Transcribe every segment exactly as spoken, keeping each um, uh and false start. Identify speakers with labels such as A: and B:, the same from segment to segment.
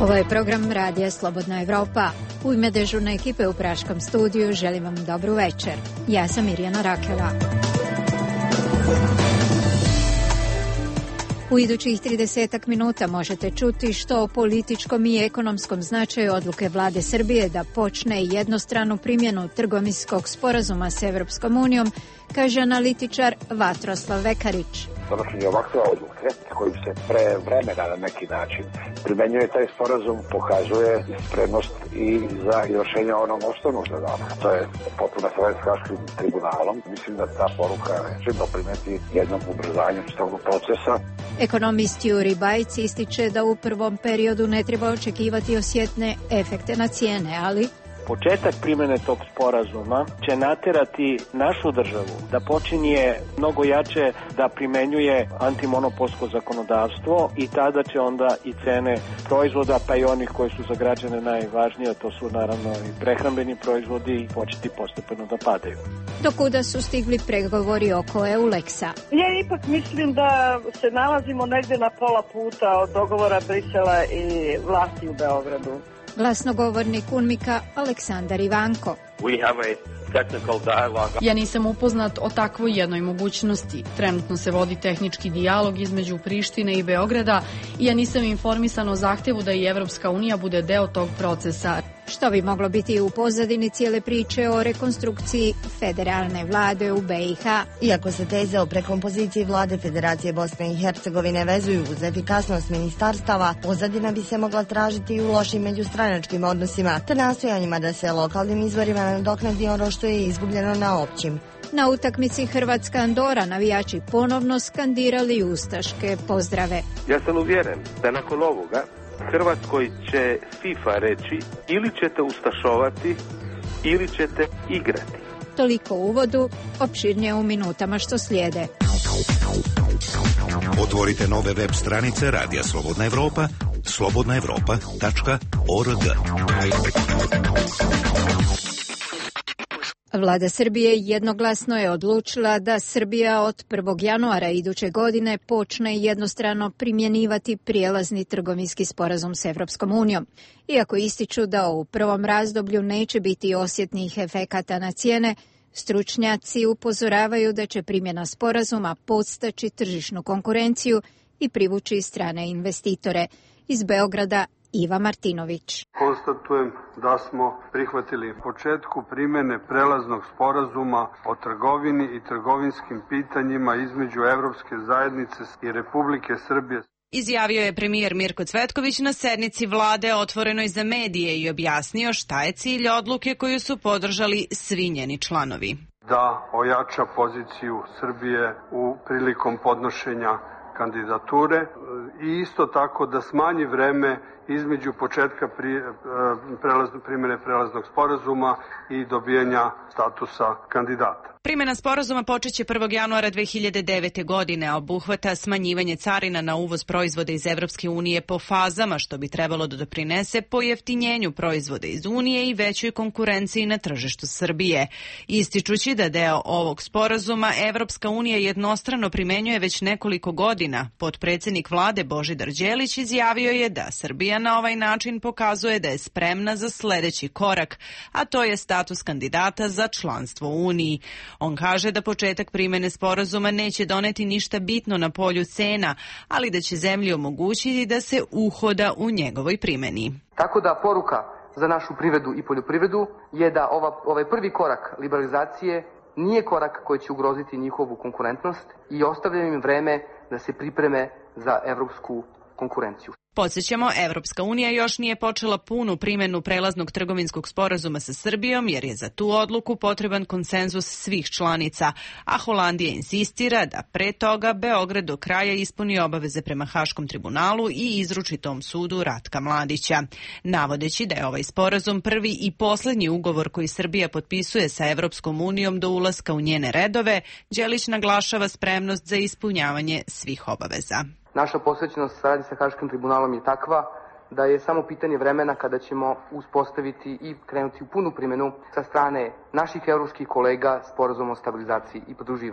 A: Ovo je program Radija Slobodna Evropa. U ime dežurne ekipe u Praškom studiju želim vam dobru večer. Ja sam Mirjana Rakela. U idućih tridesetak minuta možete čuti što o političkom i ekonomskom značaju odluke vlade Srbije da počne jednostranu primjenu trgovinskog sporazuma s Evropskom unijom, kaže analitičar Vatroslav Vekarić.
B: Donošenje ovakve odluke koji se pre vremena na neki način primenjuje taj sporazum pokazuje spremnost i za izvršenje onog osnovnog zadatka. To je potpuno savjet s Haškim tribunalom. Mislim da ta poruka će doprineti jednom ubrzanju tog procesa.
A: Ekonomist Juri Bajc ističe da u prvom periodu ne treba očekivati osjetne efekte na cijene, ali
C: početak primjene tog sporazuma će naterati našu državu da počinje mnogo jače da primenjuje antimonopolsko zakonodavstvo i tada će onda i cene proizvoda, pa i onih koji su za građane najvažnije, to su naravno i prehrambeni proizvodi, početi postepeno da padaju.
A: Do kuda su stigli pregovori oko Euleksa?
D: Ja ipak mislim da se nalazimo negdje na pola puta od dogovora Brisela i vlasti u Beogradu.
A: Glasnogovornik UNMIK-a Aleksandar Ivanko.
E: Ja nisam upoznat o takvoj jednoj mogućnosti. Trenutno se vodi tehnički dijalog između Prištine i Beograda i ja nisam informisan o zahtjevu da i Evropska unija bude deo tog procesa.
A: Što bi moglo biti u pozadini cijele priče o rekonstrukciji federalne vlade u be i ha?
F: Iako se teze o prekompoziciji vlade Federacije Bosne i Hercegovine vezuju uz efikasnost ministarstava, pozadina bi se mogla tražiti i u lošim međustranačkim odnosima, te nastojanjima da se lokalnim izvorima nadoknadi ono što je izgubljeno na općim.
A: Na utakmici Hrvatska-Andora navijači ponovno skandirali ustaške pozdrave.
G: Ja sam uvjeren da nakon ovoga Hrvatskoj će FIFA reći ili ćete ustašovati ili ćete igrati.
A: Toliko u uvodu, opširnije u minutama što slijede.
H: Otvorite nove web stranice Radija Slobodna Evropa, slobodna evropa tačka org.
A: Vlada Srbije jednoglasno je odlučila da Srbija od prvog januara iduće godine počne jednostrano primjenjivati prijelazni trgovinski sporazum s Evropskom unijom. Iako ističu da u prvom razdoblju neće biti osjetnih efekata na cijene, stručnjaci upozoravaju da će primjena sporazuma podstaći tržišnu konkurenciju i privući strane investitore. Iz Beograda Iva Martinović.
I: Konstatujem da smo prihvatili početku primjene prelaznog sporazuma o trgovini i trgovinskim pitanjima između Evropske zajednice i Republike Srbije.
J: Izjavio je premijer Mirko Cvetković na sednici vlade otvorenoj za medije i objasnio šta je cilj odluke koju su podržali svi njeni članovi.
I: Da ojača poziciju Srbije u prilikom podnošenja kandidature i isto tako da smanji vreme između početka pri, prelazno, primjene prelaznog sporazuma i dobijanja statusa kandidata.
J: Primjena sporazuma počeće prvog januara dve hiljade devete. godine, a obuhvata smanjivanje carina na uvoz proizvoda iz Evropske unije po fazama, što bi trebalo da doprinese pojeftinjenju proizvoda iz Unije i većoj konkurenciji na tržištu Srbije. Ističući da deo ovog sporazuma Evropska unija jednostrano primenjuje već nekoliko godina, potpredsjednik vlade Božidar Đelić izjavio je da Srbija na ovaj način pokazuje da je spremna za sljedeći korak, a to je status kandidata za članstvo u Uniji. On kaže da početak primjene sporazuma neće doneti ništa bitno na polju cena, ali da će zemlji omogućiti da se uhoda u njegovoj primjeni.
K: Tako da poruka za našu privredu i poljoprivredu je da ova, ovaj prvi korak liberalizacije nije korak koji će ugroziti njihovu konkurentnost i ostavlja im vreme da se pripreme za evropsku konkurenciju.
J: Podsjećamo, Evropska unija još nije počela punu primjenu prelaznog trgovinskog sporazuma sa Srbijom jer je za tu odluku potreban konsenzus svih članica, a Holandija insistira da pre toga Beograd do kraja ispuni obaveze prema Haškom tribunalu i izruči tom sudu Ratka Mladića. Navodeći da je ovaj sporazum prvi i posljednji ugovor koji Srbija potpisuje sa Evropskom unijom do ulaska u njene redove, Đelić naglašava spremnost za ispunjavanje svih obaveza.
K: Naša posvećenost saradnji sa Haškim tribunalom je takva da je samo pitanje vremena kada ćemo uspostaviti i krenuti u punu primjenu sa strane naših evropskih kolega sporazuma o stabilizaciji i pridruživanju.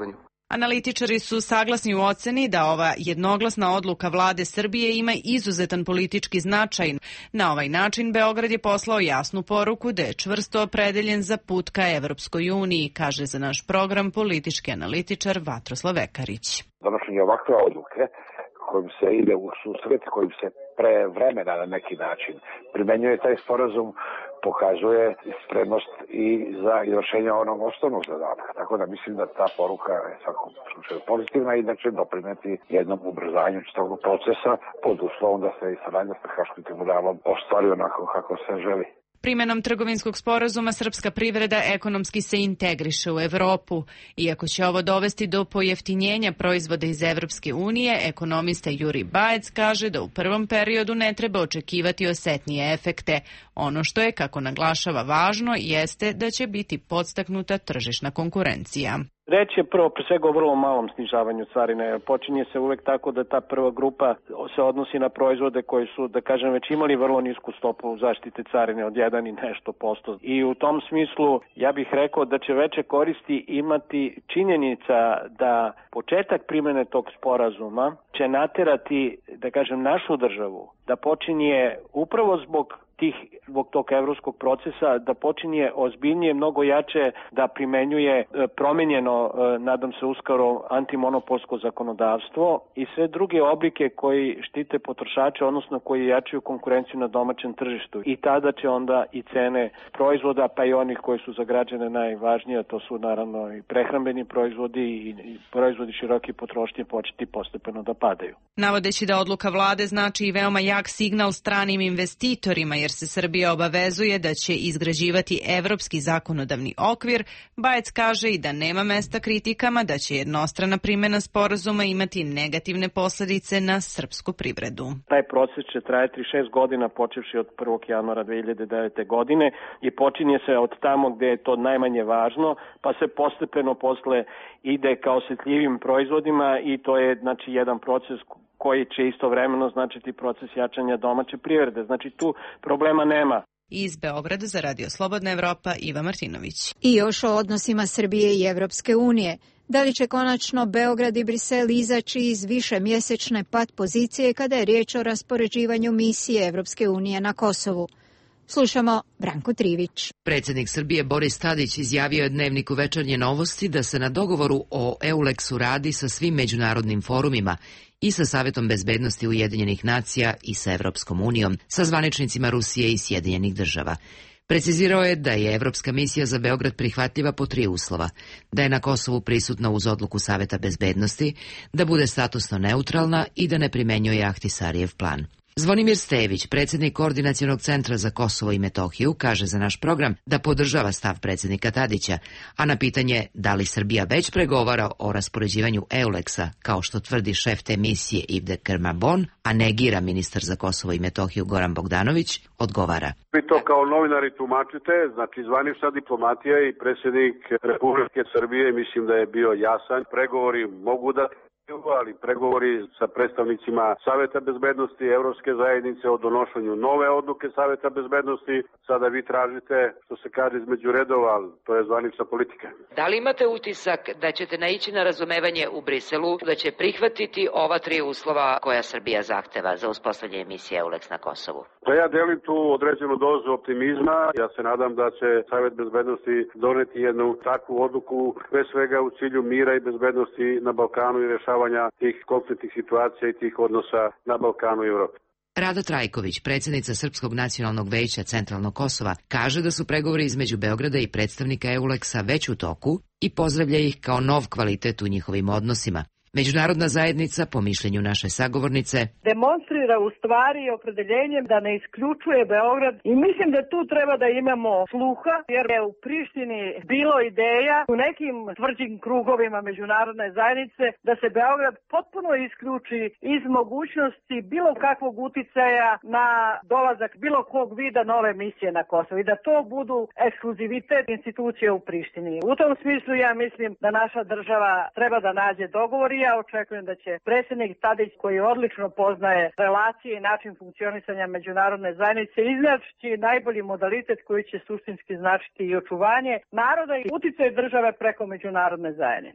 J: Analitičari su saglasni u oceni da ova jednoglasna odluka vlade Srbije ima izuzetan politički značaj. Na ovaj način Beograd je poslao jasnu poruku da je čvrsto opredeljen za put ka Evropskoj uniji, kaže za naš program politički analitičar Vatroslav Vekarić.
B: Donošenje ovakve odluke kojim se ide u susret, kojim se pre vremena na neki način primenjuje taj sporazum, pokazuje spremnost i za izvršenje onog osnovnog zadatka. Tako da mislim da ta poruka je svakom slučaju pozitivna i da će doprineti jednom ubrzanju čitavog procesa pod uslovom da se i saradnja s Haškim tribunalom ostvari onako kako se želi.
J: Primenom trgovinskog sporazuma srpska privreda ekonomski se integriše u Evropu. Iako će ovo dovesti do pojeftinjenja proizvoda iz Evropske unije, ekonomista Juri Bajec kaže da u prvom periodu ne treba očekivati osetnije efekte. Ono što je, kako naglašava, važno jeste da će biti podstaknuta tržišna konkurencija.
C: Reč je prvo pre svega o vrlo malom snižavanju carine. Počinje se uvek tako da ta prva grupa se odnosi na proizvode koji su, da kažem, već imali vrlo nisku stopu zaštite carine od jedan i nešto posto. I u tom smislu ja bih rekao da će veće koristi imati činjenica da početak primene tog sporazuma će naterati, da kažem, našu državu da počinje upravo zbog tih, zbog tog evropskog procesa, da počinje ozbiljnije, mnogo jače da primenjuje promenjeno, nadam se uskoro, antimonopolsko zakonodavstvo i sve druge oblike koji štite potrošače, odnosno koji jačaju konkurenciju na domaćem tržištu. I tada će onda i cene proizvoda, pa i onih koji su za građane najvažnije, to su naravno i prehrambeni proizvodi i proizvodi široke potrošnje, početi postepeno da padaju.
J: Navodeći da odluka vlade znači i veoma jak signal stranim investitorima, jer se Srbija obavezuje da će izgrađivati evropski zakonodavni okvir, Bajec kaže i da nema mesta kritikama da će jednostrana primjena sporazuma imati negativne posljedice na srpsku privredu.
C: Taj proces će trajati šest godina, počevši od prvog januara dve hiljade devete. godine i počinje se od tamo gde je to najmanje važno, pa se postepeno posle ide ka osjetljivim proizvodima i to je znači jedan proces koji će istovremeno značiti proces jačanja domaće privrede. Znači tu problema nema.
J: Iz Beograda za Radio Slobodna Evropa, Iva Martinović.
A: I još o odnosima Srbije i Evropske unije. Da li će konačno Beograd i Brisel izaći iz višemjesečne pat pozicije kada je riječ o raspoređivanju misije Evropske unije na Kosovu? Slušamo Branko Trivić.
L: Predsjednik Srbije Boris Tadić izjavio je Dnevniku Večernje novosti da se na dogovoru o EULEX-u radi sa svim međunarodnim forumima i sa Savjetom bezbednosti Ujedinjenih nacija i sa Evropskom unijom, sa zvaničnicima Rusije i Sjedinjenih država. Precizirao je da je Evropska misija za Beograd prihvatljiva po tri uslova, da je na Kosovu prisutna uz odluku Savjeta bezbednosti, da bude statusno neutralna i da ne primenjuje Ahtisarijev plan. Zvonimir Stević, predsjednik Koordinacionog centra za Kosovo i Metohiju, kaže za naš program da podržava stav predsjednika Tadića, a na pitanje da li Srbija već pregovara o raspoređivanju EULEX-a, kao što tvrdi šef te misije Ivde Kermabon, a negira ministar za Kosovo i Metohiju Goran Bogdanović, odgovara.
M: Vi to kao novinari tumačite, znači zvanična diplomatija i predsjednik Republike Srbije, mislim da je bio jasan. Pregovori mogu da ali pregovori sa predstavnicima Savjeta bezbednosti Evropske zajednice o donošenju nove odluke Savjeta bezbednosti. Sada vi tražite, što se kaže, između redova, ali to je zvanična politika.
N: Da li imate utisak da ćete naići na razumevanje u Briselu, da će prihvatiti ova tri uslova koja Srbija zahteva za uspostavljanje misije EULEX na Kosovu?
M: Pa ja delim tu određenu dozu optimizma. Ja se nadam da će Savjet bezbednosti doneti jednu takvu odluku, pre svega u cilju mira i bezbednosti na Balkanu i rešavanja tih konfliktnih situacija i tih odnosa na Balkanu i Evropi.
L: Rada Trajković, predsjednica Srpskog nacionalnog veća Centralnog Kosova, kaže da su pregovori između Beograda i predstavnika EULEX-a već u toku i pozdravlja ih kao nov kvalitet u njihovim odnosima. Međunarodna zajednica, po mišljenju naše sagovornice,
D: demonstrira u stvari opredeljenjem da ne isključuje Beograd i mislim da tu treba da imamo sluha, jer je u Prištini bilo ideja u nekim tvrđim krugovima međunarodne zajednice da se Beograd potpuno isključi iz mogućnosti bilo kakvog uticaja na dolazak bilo kog vida nove misije na Kosovo i da to budu ekskluzivitet institucije u Prištini. U tom smislu ja mislim da naša država treba da nađe dogovor. Ja očekujem da će predsjednik Tadić, koji odlično poznaje relacije i način funkcionisanja međunarodne zajednice, iznaći najbolji modalitet koji će suštinski značiti i očuvanje naroda i uticaj države preko međunarodne zajednice.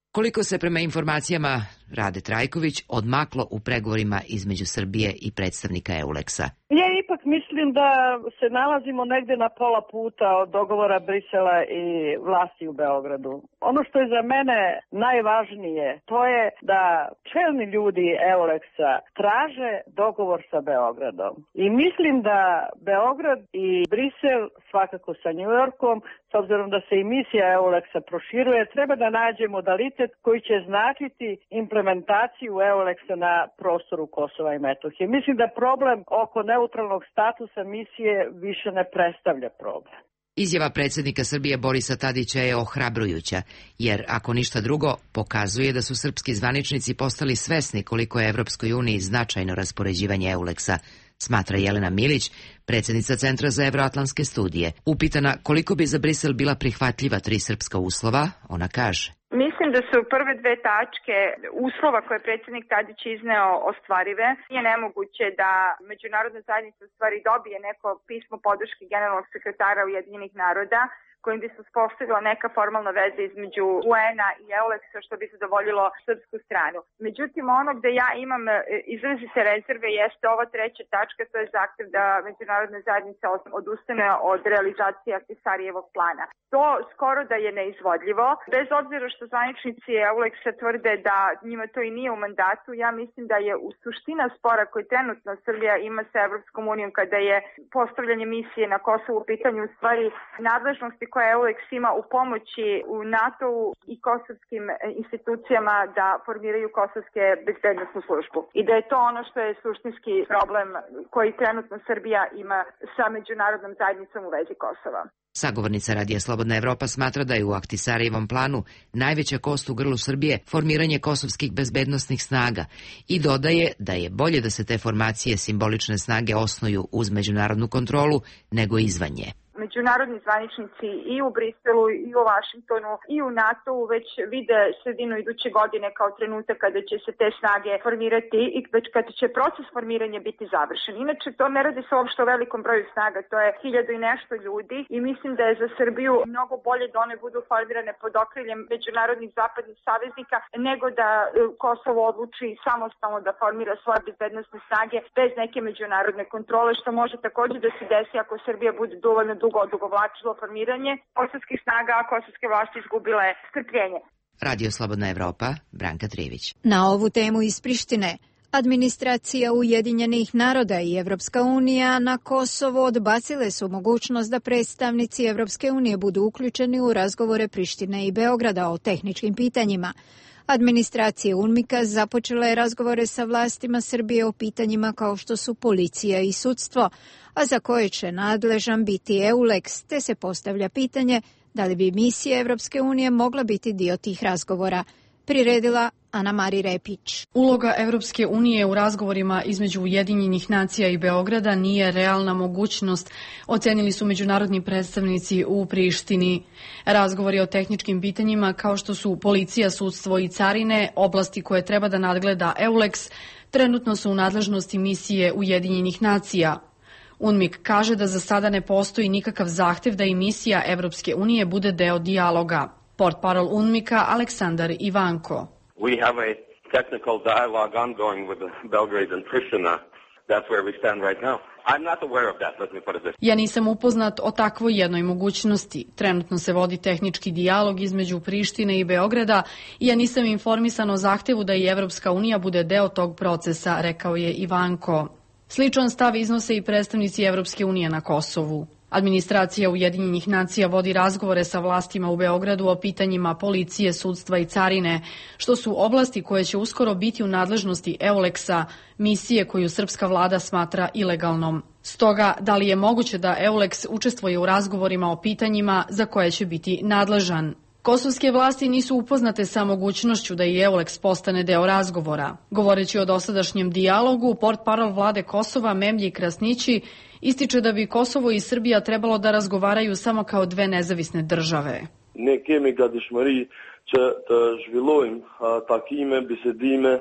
L: Koliko se prema informacijama Rade Trajković odmaklo u pregovorima između Srbije i predstavnika Euleksa?
D: Ja ipak mislim da se nalazimo negde na pola puta od dogovora Brisela i vlasti u Beogradu. Ono što je za mene najvažnije, to je da čelni ljudi Euleksa traže dogovor sa Beogradom. I mislim da Beograd i Brisel, svakako sa Njujorkom, s obzirom da se i misija Euleksa proširuje, treba da nađe modalitet koji će značiti implementaciju Euleksa na prostoru Kosova i Metohije. Mislim da problem oko neutralnog statusa misije više ne predstavlja problem.
L: Izjava predsjednika Srbije Borisa Tadića je ohrabrujuća, jer ako ništa drugo, pokazuje da su srpski zvaničnici postali svesni koliko je Evropskoj uniji značajno raspoređivanje Euleksa, smatra Jelena Milić, predsjednica Centra za evroatlantske studije. Upitana koliko bi za Brisel bila prihvatljiva tri srpska uslova, ona kaže:
O: Mislim da su prve dve tačke uslova koje je predsjednik Tadić izneo ostvarive. Nije nemoguće da međunarodna zajednica u stvari dobije neko pismo podrške generalnog sekretara Ujedinjenih naroda kojim bi se uspostavila neka formalna veza između U N-a i Euleksa što bi zadovoljilo srpsku stranu. Međutim, ono gde ja imam izrazite rezerve jeste ova treća tačka, to je zahtev da međunarodna zajednica odustane od realizacije Ahtisarijevog plana. To skoro da je neizvodljivo. Bez obzira što zvaničnici Euleksa tvrde da njima to i nije u mandatu, ja mislim da je u suština spora koji trenutno Srbija ima sa Evropskom unijom kada je postavljanje misije na Kosovu u pitanju u stvari nadležnosti koja Euleks ima u pomoći u NATO-u i kosovskim institucijama da formiraju kosovske bezbednosnu službu. I da je to ono što je suštinski problem koji trenutno Srbija ima sa međunarodnom zajednicom u vezi Kosova.
L: Sagovornica Radija Slobodna Evropa smatra da je u Ahtisarijevom planu najveća kost u grlu Srbije formiranje kosovskih bezbednosnih snaga i dodaje da je bolje da se te formacije simbolične snage osnuju uz međunarodnu kontrolu nego izvan nje.
O: Međunarodni zvaničnici i u Briselu i u Vašingtonu i u NATO-u već vide sredinu iduće godine kao trenutak kada će se te snage formirati i već kada će proces formiranja biti završen. Inače, to ne radi se uopšte o velikom broju snaga, to je hiljadu i nešto ljudi i mislim da je za Srbiju mnogo bolje da one budu formirane pod okriljem međunarodnih zapadnih saveznika nego da Kosovo odluči samostalno da formira svoje bezbednosne snage bez neke međunarodne kontrole, što može takođe da se desi ako Srbija bude dovoljno dugo odugovlačilo formiranje kosovskih snaga, a kosovske vlasti izgubile strpljenje.
L: Radio Slobodna Evropa, Branka Trivić.
A: Na ovu temu iz Prištine, administracija Ujedinjenih naroda i Evropska unija na Kosovo odbacile su mogućnost da predstavnici Evropske unije budu uključeni u razgovore Prištine i Beograda o tehničkim pitanjima. Administracija UNMIK-a započela je razgovore sa vlastima Srbije o pitanjima kao što su policija i sudstvo, a za koje će nadležan biti Euleks, te se postavlja pitanje da li bi misija Evropske unije mogla biti dio tih razgovora. Priredila Ana Mari Repić.
E: Uloga Evropske unije u razgovorima između Ujedinjenih nacija i Beograda nije realna mogućnost, ocenili su međunarodni predstavnici u Prištini. Razgovori o tehničkim pitanjima kao što su policija, sudstvo i carine, oblasti koje treba da nadgleda Euleks, trenutno su u nadležnosti misije Ujedinjenih nacija. UNMIK kaže da za sada ne postoji nikakav zahtev da i misija Evropske unije bude deo dijaloga. Portparol UNMIK-a Aleksandar Ivanko.
P: We have a technical dialogue ongoing with Belgrade and Pristina. That's where we stand right now. I'm not aware of that, let me put it this way.
E: Ja nisam upoznat o takvoj jednoj mogućnosti. Trenutno se vodi tehnički dijalog između Prištine i Beograda i ja nisam informisan o zahtevu da i Evropska unija bude deo tog procesa, rekao je Ivanko. Sličan stav iznose i predstavnici Evropske unije na Kosovu. Administracija Ujedinjenih nacija vodi razgovore sa vlastima u Beogradu o pitanjima policije, sudstva i carine, što su oblasti koje će uskoro biti u nadležnosti Euleksa, misije koju srpska vlada smatra ilegalnom. Stoga, da li je moguće da Euleks učestvuje u razgovorima o pitanjima za koje će biti nadležan? Kosovske vlasti nisu upoznate sa mogućnošću da i Euleks postane deo razgovora. Govoreći o dosadašnjem dijalogu, portparol vlade Kosova Memlji Krasnići ističe da bi Kosovo i Srbija trebalo da razgovaraju samo kao dve nezavisne države.
Q: Ne kemi gatishmëri që të zhvillojmë takime, bisedime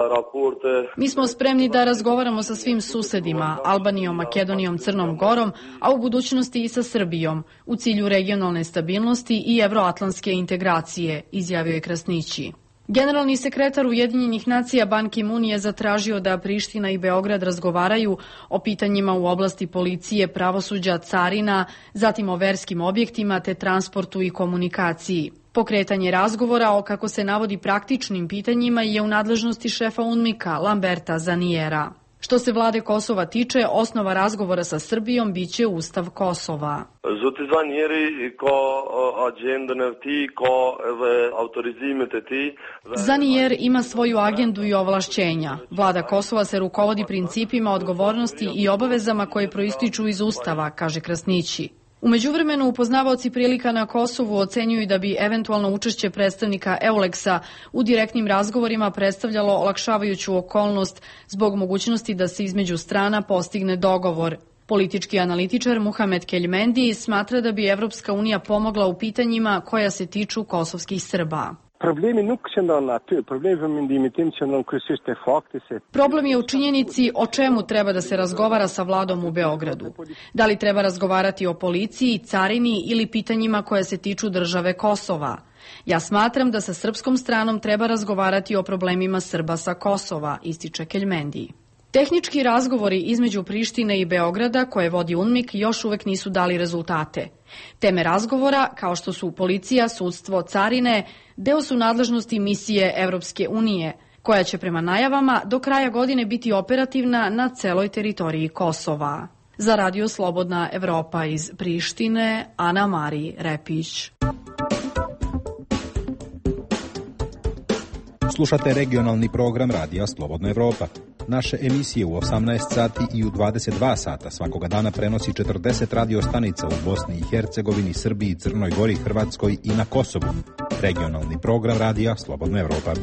E: Mi smo spremni da razgovaramo sa svim susedima, Albanijom, Makedonijom, Crnom Gorom, a u budućnosti i sa Srbijom, u cilju regionalne stabilnosti i evroatlantske integracije, izjavio je Krasnići. Generalni sekretar Ujedinjenih nacija Ban Ki-moon je zatražio da Priština i Beograd razgovaraju o pitanjima u oblasti policije, pravosuđa, carina, zatim o verskim objektima te transportu i komunikaciji. Pokretanje razgovora o, kako se navodi, praktičnim pitanjima je u nadležnosti šefa UNMIK-a Lamberta Zaniera. Što se vlade Kosova tiče, osnova razgovora sa Srbijom biće Ustav Kosova. Zanier ima svoju agendu i ovlašćenja. Vlada Kosova se rukovodi principima odgovornosti i obavezama koje proističu iz Ustava, kaže Krasnići. U međuvremenu, upoznavaoci prilika na Kosovu ocenjuju da bi eventualno učešće predstavnika Euleksa u direktnim razgovorima predstavljalo olakšavajuću okolnost zbog mogućnosti da se između strana postigne dogovor. Politički analitičar Muhamed Keljmendi smatra da bi Evropska unija pomogla u pitanjima koja se tiču kosovskih Srba. Problem je u činjenici o čemu treba da se razgovara sa vladom u Beogradu. Da li treba razgovarati o policiji, carini ili pitanjima koje se tiču države Kosova. Ja smatram da sa srpskom stranom treba razgovarati o problemima Srba sa Kosova, ističe Keljmendi. Tehnički razgovori između Prištine i Beograda, koje vodi UNMIK, još uvek nisu dali rezultate. Teme razgovora, kao što su policija, sudstvo, carine, deo su nadležnosti misije Evropske unije, koja će prema najavama do kraja godine biti operativna na celoj teritoriji Kosova. Za Radio Slobodna Evropa iz Prištine, Ana Mari Repić.
Q: Slušate regionalni program Radija Slobodna Evropa. Naše emisije u osamnaest sati i u dvadeset dva sata svakoga dana prenosi četrdeset radio stanica u Bosni i Hercegovini, Srbiji, Crnoj Gori, Hrvatskoj i na Kosovu. Regionalni program Radija Slobodna Evropa.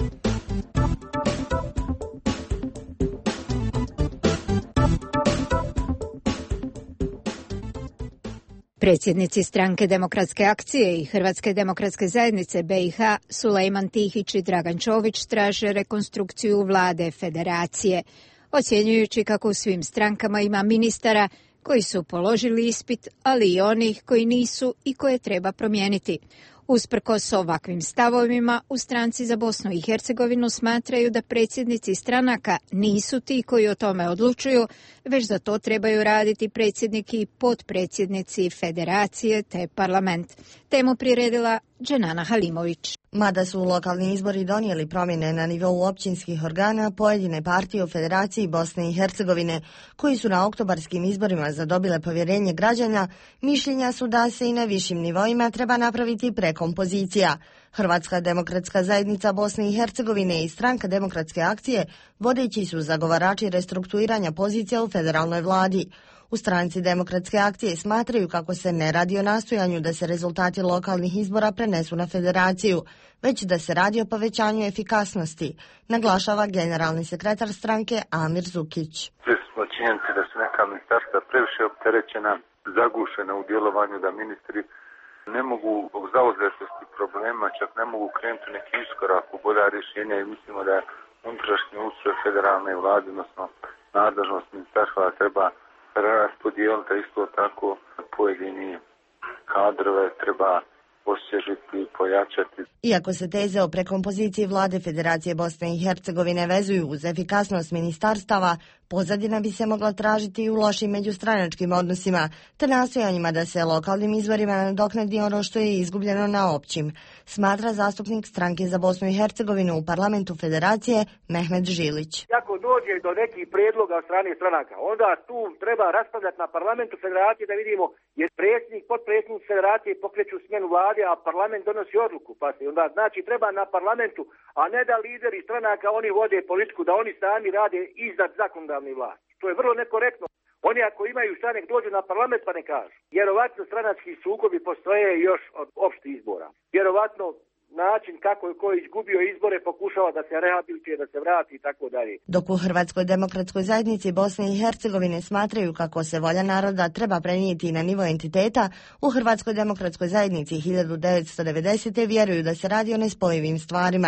A: Predsjednici Stranke demokratske akcije i Hrvatske demokratske zajednice B i H Sulejman Tihić i Dragan Čović traže rekonstrukciju vlade federacije, ocjenjujući kako u svim strankama ima ministara koji su položili ispit, ali i onih koji nisu i koje treba promijeniti. Usprkos ovakvim stavovima, u Stranci za Bosnu i Hercegovinu smatraju da predsjednici stranaka nisu ti koji o tome odlučuju, već za to trebaju raditi predsjednik i potpredsjednici federacije te parlament. Temu priredila Dženana Halimović.
F: Mada su lokalni izbori donijeli promjene na nivou općinskih organa, pojedine partije u Federaciji Bosne i Hercegovine, koji su na oktobarskim izborima zadobile povjerenje građana, mišljenja su da se i na višim nivoima treba napraviti prekompozicija. Hrvatska demokratska zajednica Bosne i Hercegovine i Stranka demokratske akcije vodeći su zagovarači restrukturiranja pozicija u federalnoj vladi. U Stranci demokratske akcije smatraju kako se ne radi o nastojanju da se rezultati lokalnih izbora prenesu na federaciju, već da se radi o povećanju efikasnosti, naglašava generalni sekretar stranke Amir Zukić.
R: Svjesni smo činjenice da su neka ministarstva previše opterećena, zagušena u djelovanju, da ministri ne mogu zbog zauzetosti problema, čak ne mogu krenuti neki iskorak u bolja rješenja i mislimo da je unutrašnji ustroj federalne vlade, odnosno nadležnost ministarstva treba raspodijeliti, isto tako pojedini kadrove treba osvježiti, pojačati.
F: Iako se teze o prekompoziciji vlade Federacije Bosne i Hercegovine vezuju uz efikasnost ministarstava, pozadina bi se mogla tražiti i u lošim međustranačkim odnosima, te nastojanjima da se lokalnim izborima nadoknadi ono što je izgubljeno na općim, smatra zastupnik Stranke za Bosnu i Hercegovinu u parlamentu Federacije Mehmet Žilić.
S: Ako dođe do nekih prijedloga od strane stranaka, onda tu treba raspravljati na parlamentu Federacije da vidimo jer predsjednik, potpredsjednik Federacije pokreću smjenu vlade, a parlament donosi odluku. Pa se onda znači treba na parlamentu, a ne da lideri stranaka oni vode politiku, da oni sami rade iznad zakonodavne vlasti. To je vrlo nekorektno. Oni ako imaju šta nek dođu na parlament pa ne kažu. Vjerovatno stranački sukobi postoje još od opštih izbora. Vjerovatno način kako je ko izgubio izbore pokušava da se rehabilituje, da se vrati i tako dalje.
F: Dok u Hrvatskoj demokratskoj zajednici Bosne i Hercegovine smatraju kako se volja naroda treba prenijeti na nivo entiteta, u Hrvatskoj demokratskoj zajednici hiljadu devetsto devedesete. vjeruju da se radi o nespojivim stvarima,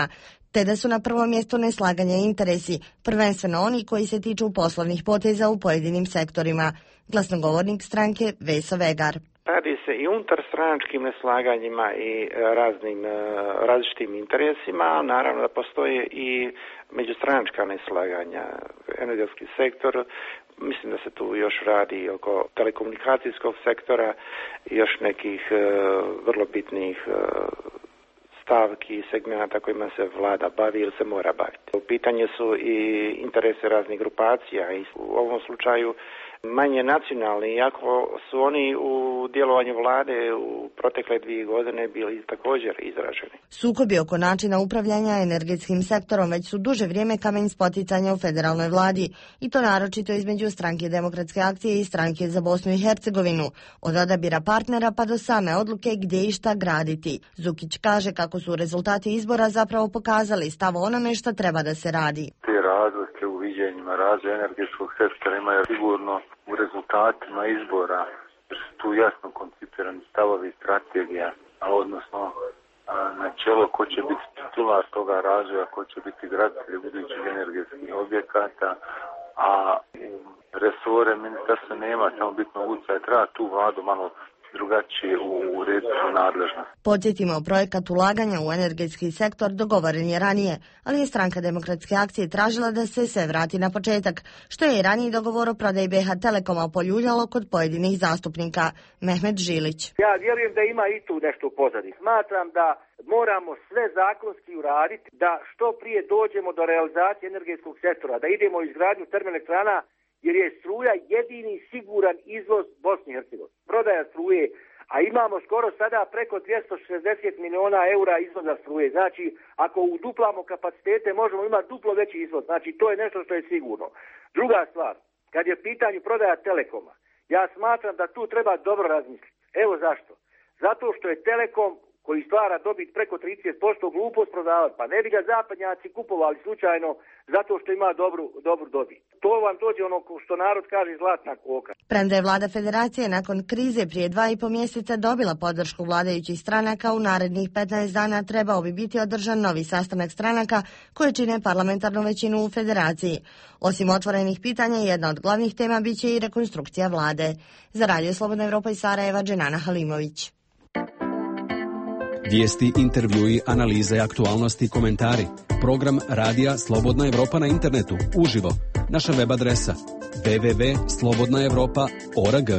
F: te da su na prvom mjestu neslaganje interesi, prvenstveno oni koji se tiču poslovnih poteza u pojedinim sektorima. Glasnogovornik stranke Veso Vegar.
T: Radi se i unutar stranačkim neslaganjima i raznim različitim interesima, naravno da postoje i međustranačka neslaganja. Energetski sektor, mislim da se tu još radi oko telekomunikacijskog sektora i još nekih uh, vrlo bitnih uh, stavki i segmenata kojima se vlada bavi ili se mora baviti. U pitanju su i interese raznih grupacija i u ovom slučaju manje nacionalni, iako su oni u djelovanju vlade u protekle dvije godine bili također izraženi.
F: Sukobi oko načina upravljanja energetskim sektorom već su duže vrijeme kamen spoticanja u federalnoj vladi, i to naročito između Stranke demokratske akcije i Stranke za Bosnu i Hercegovinu, od odabira partnera pa do same odluke gdje i šta graditi. Zukić kaže kako su rezultati izbora zapravo pokazali stav onome što treba da se radi.
R: Te razlike u viđenjima razvoja energetskog sektora imaju sigurno u rezultatima izbora, jer su tu jasno koncipirani stavovi i strategija, a odnosno a, načelo ko će biti titular toga razvoja, ko će biti graditelj budućih energetskih objekata, a resore ministarstva nema samo bitno utjecaja, treba tu vladu malo drugačije u redu nadležnost.
F: Podsjetimo, projekat ulaganja u energetski sektor dogovoren je ranije, ali je Stranka demokratske akcije tražila da se sve vrati na početak, što je i raniji dogovor o prodaji B H Telekoma poljuljalo kod pojedinih zastupnika. Mehmet Žilić.
S: Ja vjerujem da ima i tu nešto u pozadini. Smatram da moramo sve zakonski uraditi da što prije dođemo do realizacije energetskog sektora, da idemo u izgradnju termoelektrana, jer je struja jedini siguran izvoz Bosni i Hercegovine. Prodaja struje, a imamo skoro sada preko dvjesto šezdeset miliona eura izvoza struje. Znači, ako uduplamo kapacitete, možemo imati duplo veći izvoz. Znači, to je nešto što je sigurno. Druga stvar, kad je pitanje prodaja Telekoma, ja smatram da tu treba dobro razmisliti. Evo zašto. Zato što je Telekom, koji stvara dobit preko trideset posto, glupost prodavati, pa ne bi ga zapadnjaci kupovali slučajno zato što ima dobru, dobru dobit. To vam dođe ono što narod kaže zlatna koka.
F: Premda je vlada federacije nakon krize prije dva i po mjeseca dobila podršku vladajućih stranaka, u narednih petnaest dana trebao bi biti održan novi sastanak stranaka koje čine parlamentarnu većinu u federaciji. Osim otvorenih pitanja, jedna od glavnih tema bit će i rekonstrukcija vlade. Za Radio Slobodna Evropa iz Sarajeva, Dženana Halimović.
U: Vijesti, intervjui, analize, aktualnosti, komentari. Program Radija Slobodna Evropa na internetu, uživo. Naša web adresa w w w tačka slobodna evropa tačka org.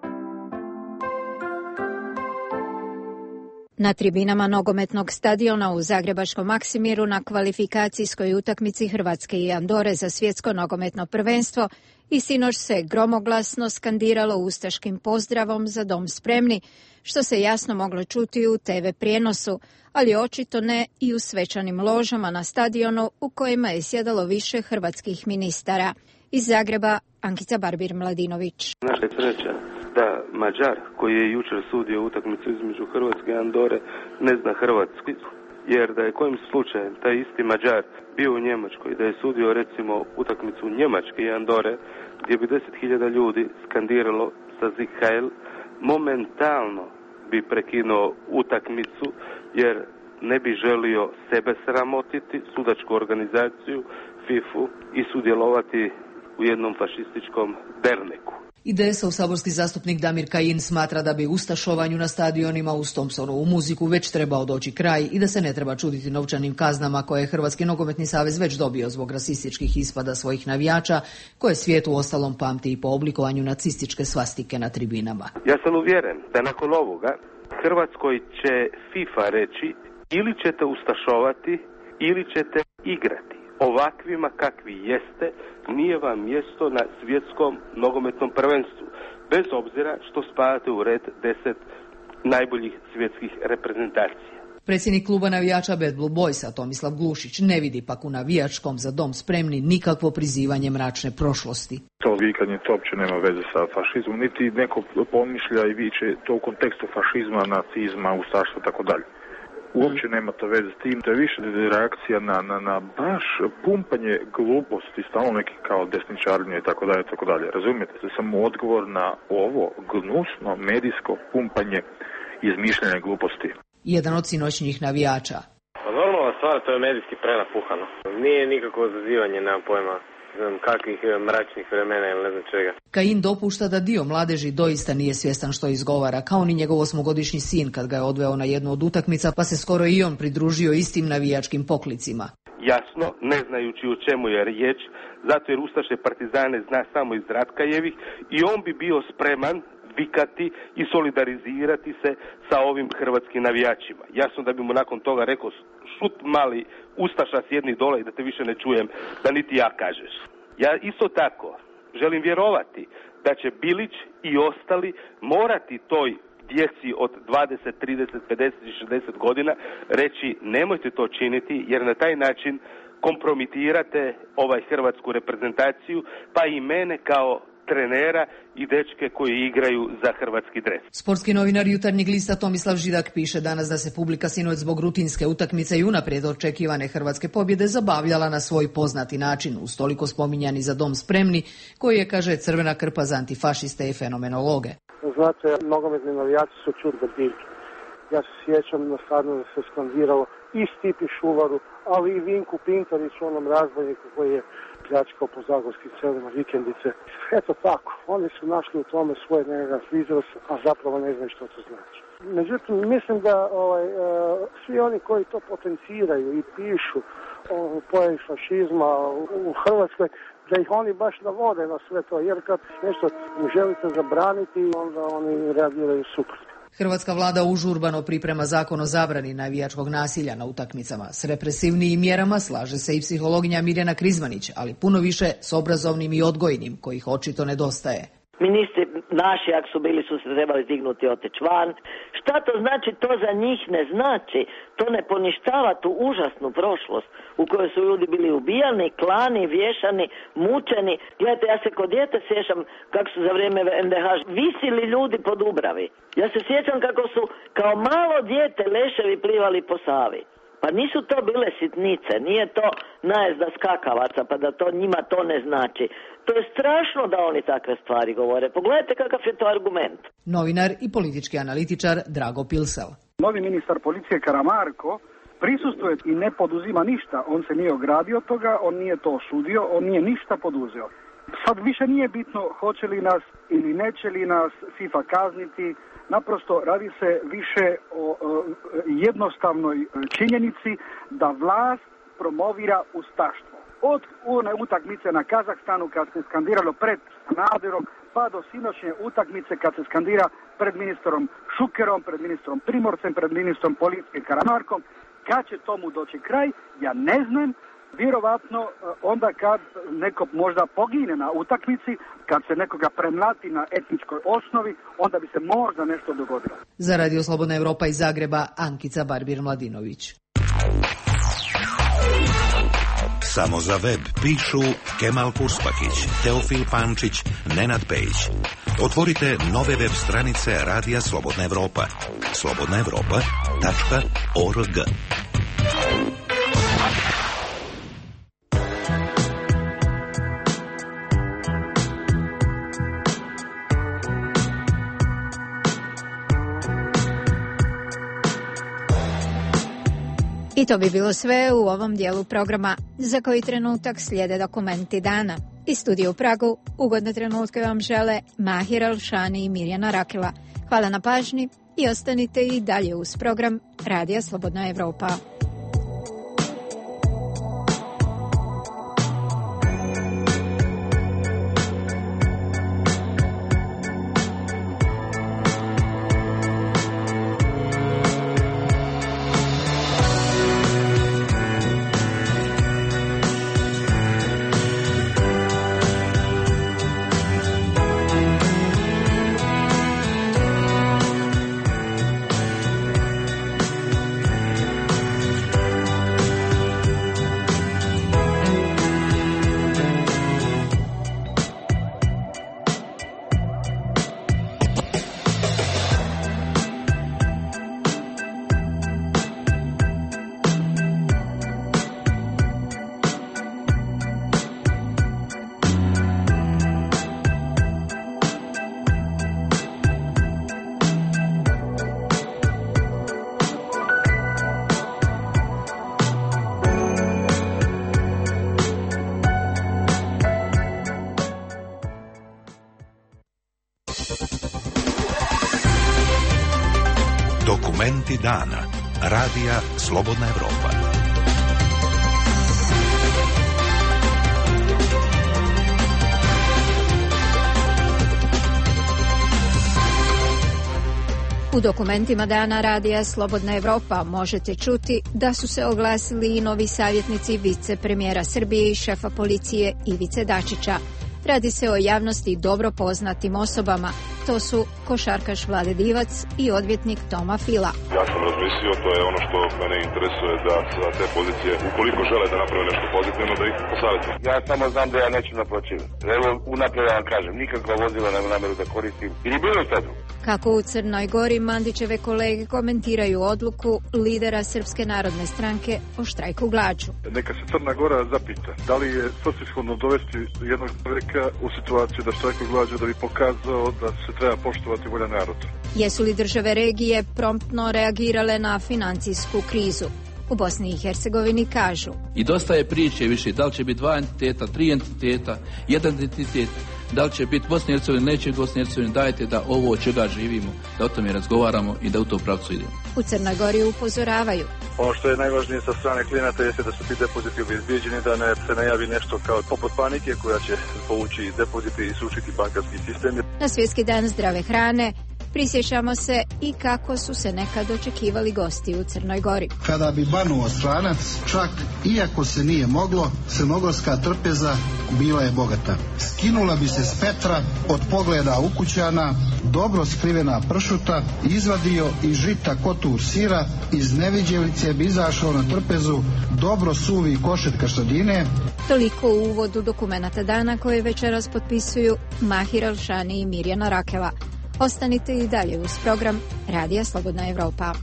A: Na tribinama nogometnog stadiona u Zagrebačkom Maksimiru na kvalifikacijskoj utakmici Hrvatske i Andore za svjetsko nogometno prvenstvo i sinoć se gromoglasno skandiralo ustaškim pozdravom Za dom spremni, što se jasno moglo čuti u te ve prijenosu, ali očito ne i u svečanim ložama na stadionu u kojima je sjedalo više hrvatskih ministara. Iz Zagreba, Ankica Barbir-Mladinović.
G: Naša je sreća da Mađar, koji je jučer sudio utakmicu između Hrvatske i Andore, ne zna hrvatski, jer da je kojim slučajem taj isti Mađar bio u Njemačkoj, da je sudio recimo utakmicu Njemačke i Andore, gdje bi deset hiljada ljudi skandiralo sa Sieg Heil, momentalno bi prekinuo utakmicu, jer ne bi želio sebe sramotiti, sudačku organizaciju, fifu, i sudjelovati u jednom fašističkom derneku.
V: I D S-ov saborski zastupnik Damir Kajin smatra da bi ustašovanju na stadionima uz Thompsonovu muziku već trebao doći kraj i da se ne treba čuditi novčanim kaznama koje je Hrvatski nogometni savez već dobio zbog rasističkih ispada svojih navijača, koje svijet u ostalom pamti i po oblikovanju nacističke svastike na tribinama.
G: Ja sam uvjeren da nakon ovoga Hrvatskoj će FIFA reći ili ćete ustašovati ili ćete igrati. Ovakvima kakvi jeste, nije vam mjesto na svjetskom nogometnom prvenstvu, bez obzira što spadate u red deset najboljih svjetskih reprezentacija.
V: Predsjednik kluba navijača Bad Blue Boysa Tomislav Glušić ne vidi pak u navijačkom Za dom spremni nikakvo prizivanje mračne prošlosti.
W: To vikanje to uopće nema veze sa fašizmom, niti neko pomišlja i viče to u kontekstu fašizma, nacizma, ustaštva i tako dalje. Uopće nema to veze s tim, to je više reakcija na, na, na baš pumpanje gluposti, stalno neki kao desničarnje i tako dalje, tako dalje. Razumijete se, samo odgovor na ovo gnusno medijsko pumpanje izmišljanja gluposti.
V: Jedan od sinoćnjih navijača.
X: Pa normalna
H: stvarno to je medijski prenapuhano. Nije nikakvo zazivanje, nemam pojma. Znam kakvih mračnih vremena ili ne znam čega.
V: Kajin dopušta da dio mladeži doista nije svjestan što izgovara, kao ni njegov osmogodišnji sin kad ga je odveo na jednu od utakmica, pa se skoro i on pridružio istim navijačkim poklicima.
I: Jasno, ne znajući o čemu je riječ, zato jer Ustaše Partizane zna samo iz Ratkajevih i on bi bio spreman vikati i solidarizirati se sa ovim hrvatskim navijačima. Jasno da bi mu nakon toga rekao, šut mali Ustaša, sjedni dole i da te više ne čujem, da niti ja kažeš. Ja isto tako želim vjerovati da će Bilić i ostali morati toj djeci od dvadeset, trideset, pedeset i šezdeset godina reći nemojte to činiti jer na taj način kompromitirate ovaj hrvatsku reprezentaciju, pa i mene kao trenera i dečke koji igraju za hrvatski dres.
V: Sportski novinar Jutarnjeg lista Tomislav Židak piše danas da se publika sinoć zbog rutinske utakmice i unaprijed očekivane hrvatske pobjede zabavljala na svoj poznati način, uz toliko spominjani Za dom spremni, koji je, kaže, crvena krpa za antifašiste i fenomenologe.
K: Znate, nogometni navijači su čudne biljke. Ja se sjećam na stadionu da se skandiralo i Stipi Šuvaru, ali i Vinku Pintariću, onom razbojniku koji je pljačkao po zagorskim selima vikendice. Eto tako, oni su našli u tome svoj nekakav izraz, a zapravo ne znaju što to znači. Međutim, mislim da ovaj, uh, svi oni koji to potenciraju i pišu o pojavi fašizma u, u Hrvatskoj, da ih oni baš navode na sve to, jer kad nešto želite zabraniti, onda oni reagiraju suprotno.
V: Hrvatska vlada užurbano priprema zakon o zabrani navijačkog nasilja na utakmicama. S represivnijim mjerama slaže se i psihologinja Mirjana Krizmanić, ali puno više s obrazovnim i odgojnim, kojih očito nedostaje.
X: Ministri naši, ako su bili, su se trebali dignuti i otići van. Šta to znači? To za njih ne znači. To ne poništava tu užasnu prošlost u kojoj su ljudi bili ubijani, klani, vješani, mučeni. Gledajte, ja se kod djete sjećam kako su za vrijeme en de ha visili ljudi po Dubravi. Ja se sjećam kako su kao malo dijete leševi plivali po Savi. Pa nisu to bile sitnice, nije to najezda skakavaca, pa da to njima to ne znači. To je strašno da oni takve stvari govore. Pogledajte kakav je to argument.
V: Novinar i politički analitičar Drago Pilsel.
Y: Novi ministar policije Karamarko prisustuje i ne poduzima ništa. On se nije ogradio od toga, on nije to osudio, on nije ništa poduzeo. Sad više nije bitno hoće li nas ili neće li nas FIFA kazniti. Naprosto radi se više o, o jednostavnoj činjenici da vlast promovira ustaštvo. Od one utakmice na Kazahstanu kad se skandiralo pred Sanaderom, pa do sinoćnje utakmice kad se skandira pred ministrom Šukerom, pred ministrom Primorcem, pred ministrom policije Karamarkom. Kad će tomu doći kraj, ja ne znam. Vjerovatno onda kad neko možda pogine na utakmici, kad se nekoga premlati na etničkoj osnovi, onda bi se možda nešto dogodilo.
V: Za Radio Slobodna Evropa iz Zagreba, Ankica Barbir-Mladinović.
Z: Samo za web pišu Kemal Purspakić, Teofil Pančić, Nenad Pejić. Otvorite nove web stranice Radija Slobodna Evropa. slobodna evropa tačka org.
A: I to bi bilo sve u ovom dijelu programa. Za koji trenutak slijede dokumenti dana. Iz studija u Pragu ugodne trenutke vam žele Mahir Alšani i Mirjana Rakila. Hvala na pažnji i ostanite i dalje uz program Radija Slobodna Evropa.
Z: Dokumenti dana. Radija Slobodna Evropa.
A: U dokumentima dana Radija Slobodna Evropa možete čuti da su se oglasili i novi savjetnici vicepremijera Srbije i šefa policije Ivice Dačića. Radi se o javnosti dobro poznatim osobama. To su košarkaš Vlade Divac i odvjetnik Toma Fila.
B: Ja sam razmislio, to je ono što mene interesuje, da za te pozicije, ukoliko žele da naprave nešto pozitivno, da ih posavjetujem.
C: Ja samo znam da ja neću naplaćivati. Evo, unaprijed vam kažem, nikakva vozila nema nameru da koristim. Ili bilo šta drugo.
A: Kako u Crnoj Gori Mandićeve kolege komentiraju odluku lidera Srpske narodne stranke o štrajku glađu.
W: Neka se Crna Gora zapita da li je svrsishodno dovesti jednog čovjeka u situaciju da štrajku glađu da bi pokazao da se treba poštovati volja naroda.
A: Jesu li države regije promptno reagirale na financijsku krizu? U Bosni i Hercegovini kažu.
D: I dosta je priče više, da li će biti dva entiteta, tri entiteta, jedan entitet, da li će biti Bosna i Hercegovina, neće biti Bosna i Hercegovina, dajte da ovo od čega živimo, da o tome razgovaramo i da u to pravcu idemo.
A: U Crnoj Gori upozoravaju.
W: Ono što je najvažnije sa strane klijenata jeste da su ti depoziti obezbijeđeni, da ne se najavi nešto kao poput panike koja će povući depozite i sušiti bankarski sistem.
A: Na Svjetski dan zdrave hrane prisjećamo se i kako su se nekad očekivali gosti u Crnoj Gori.
J: Kada bi banuo stranac, čak iako se nije moglo, crnogorska trpeza bila je bogata. Skinula bi se s Petra od pogleda ukućana, dobro skrivena pršuta, izvadio iz žita kotur sira, iz neviđevice bi izašao na trpezu dobro suvi košet kaštadine.
A: Toliko u uvodu dokumenata dana koje večeras potpisuju Mahir Alšani i Mirjana Rakeva. Ostanite i dalje uz program Radija Slobodna Evropa.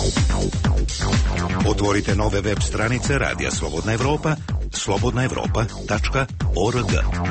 Z: Otvorite nove web stranice Radija Slobodna Evropa, slobodna evropa tačka org.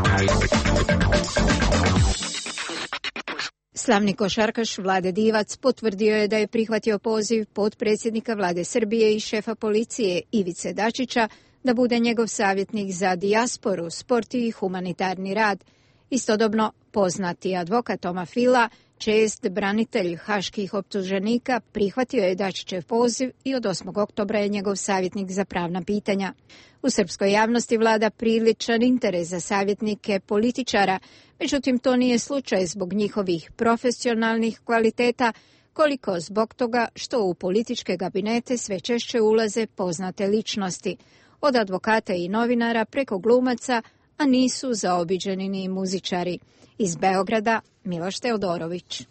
A: Slavni košarkaš Vlade Divac potvrdio je da je prihvatio poziv potpredsjednika Vlade Srbije i šefa policije Ivice Dačića da bude njegov savjetnik za dijasporu, sport i humanitarni rad. Istodobno, poznati advokat Toma Fila, čest branitelj haških optuženika, prihvatio je Dačićev poziv i od osmog oktobra je njegov savjetnik za pravna pitanja. U srpskoj javnosti vlada priličan interes za savjetnike političara, međutim to nije slučaj zbog njihovih profesionalnih kvaliteta, koliko zbog toga što u političke kabinete sve češće ulaze poznate ličnosti, od advokata i novinara preko glumaca, a nisu zaobiđeni ni muzičari. Iz Beograda, Miloš Teodorović.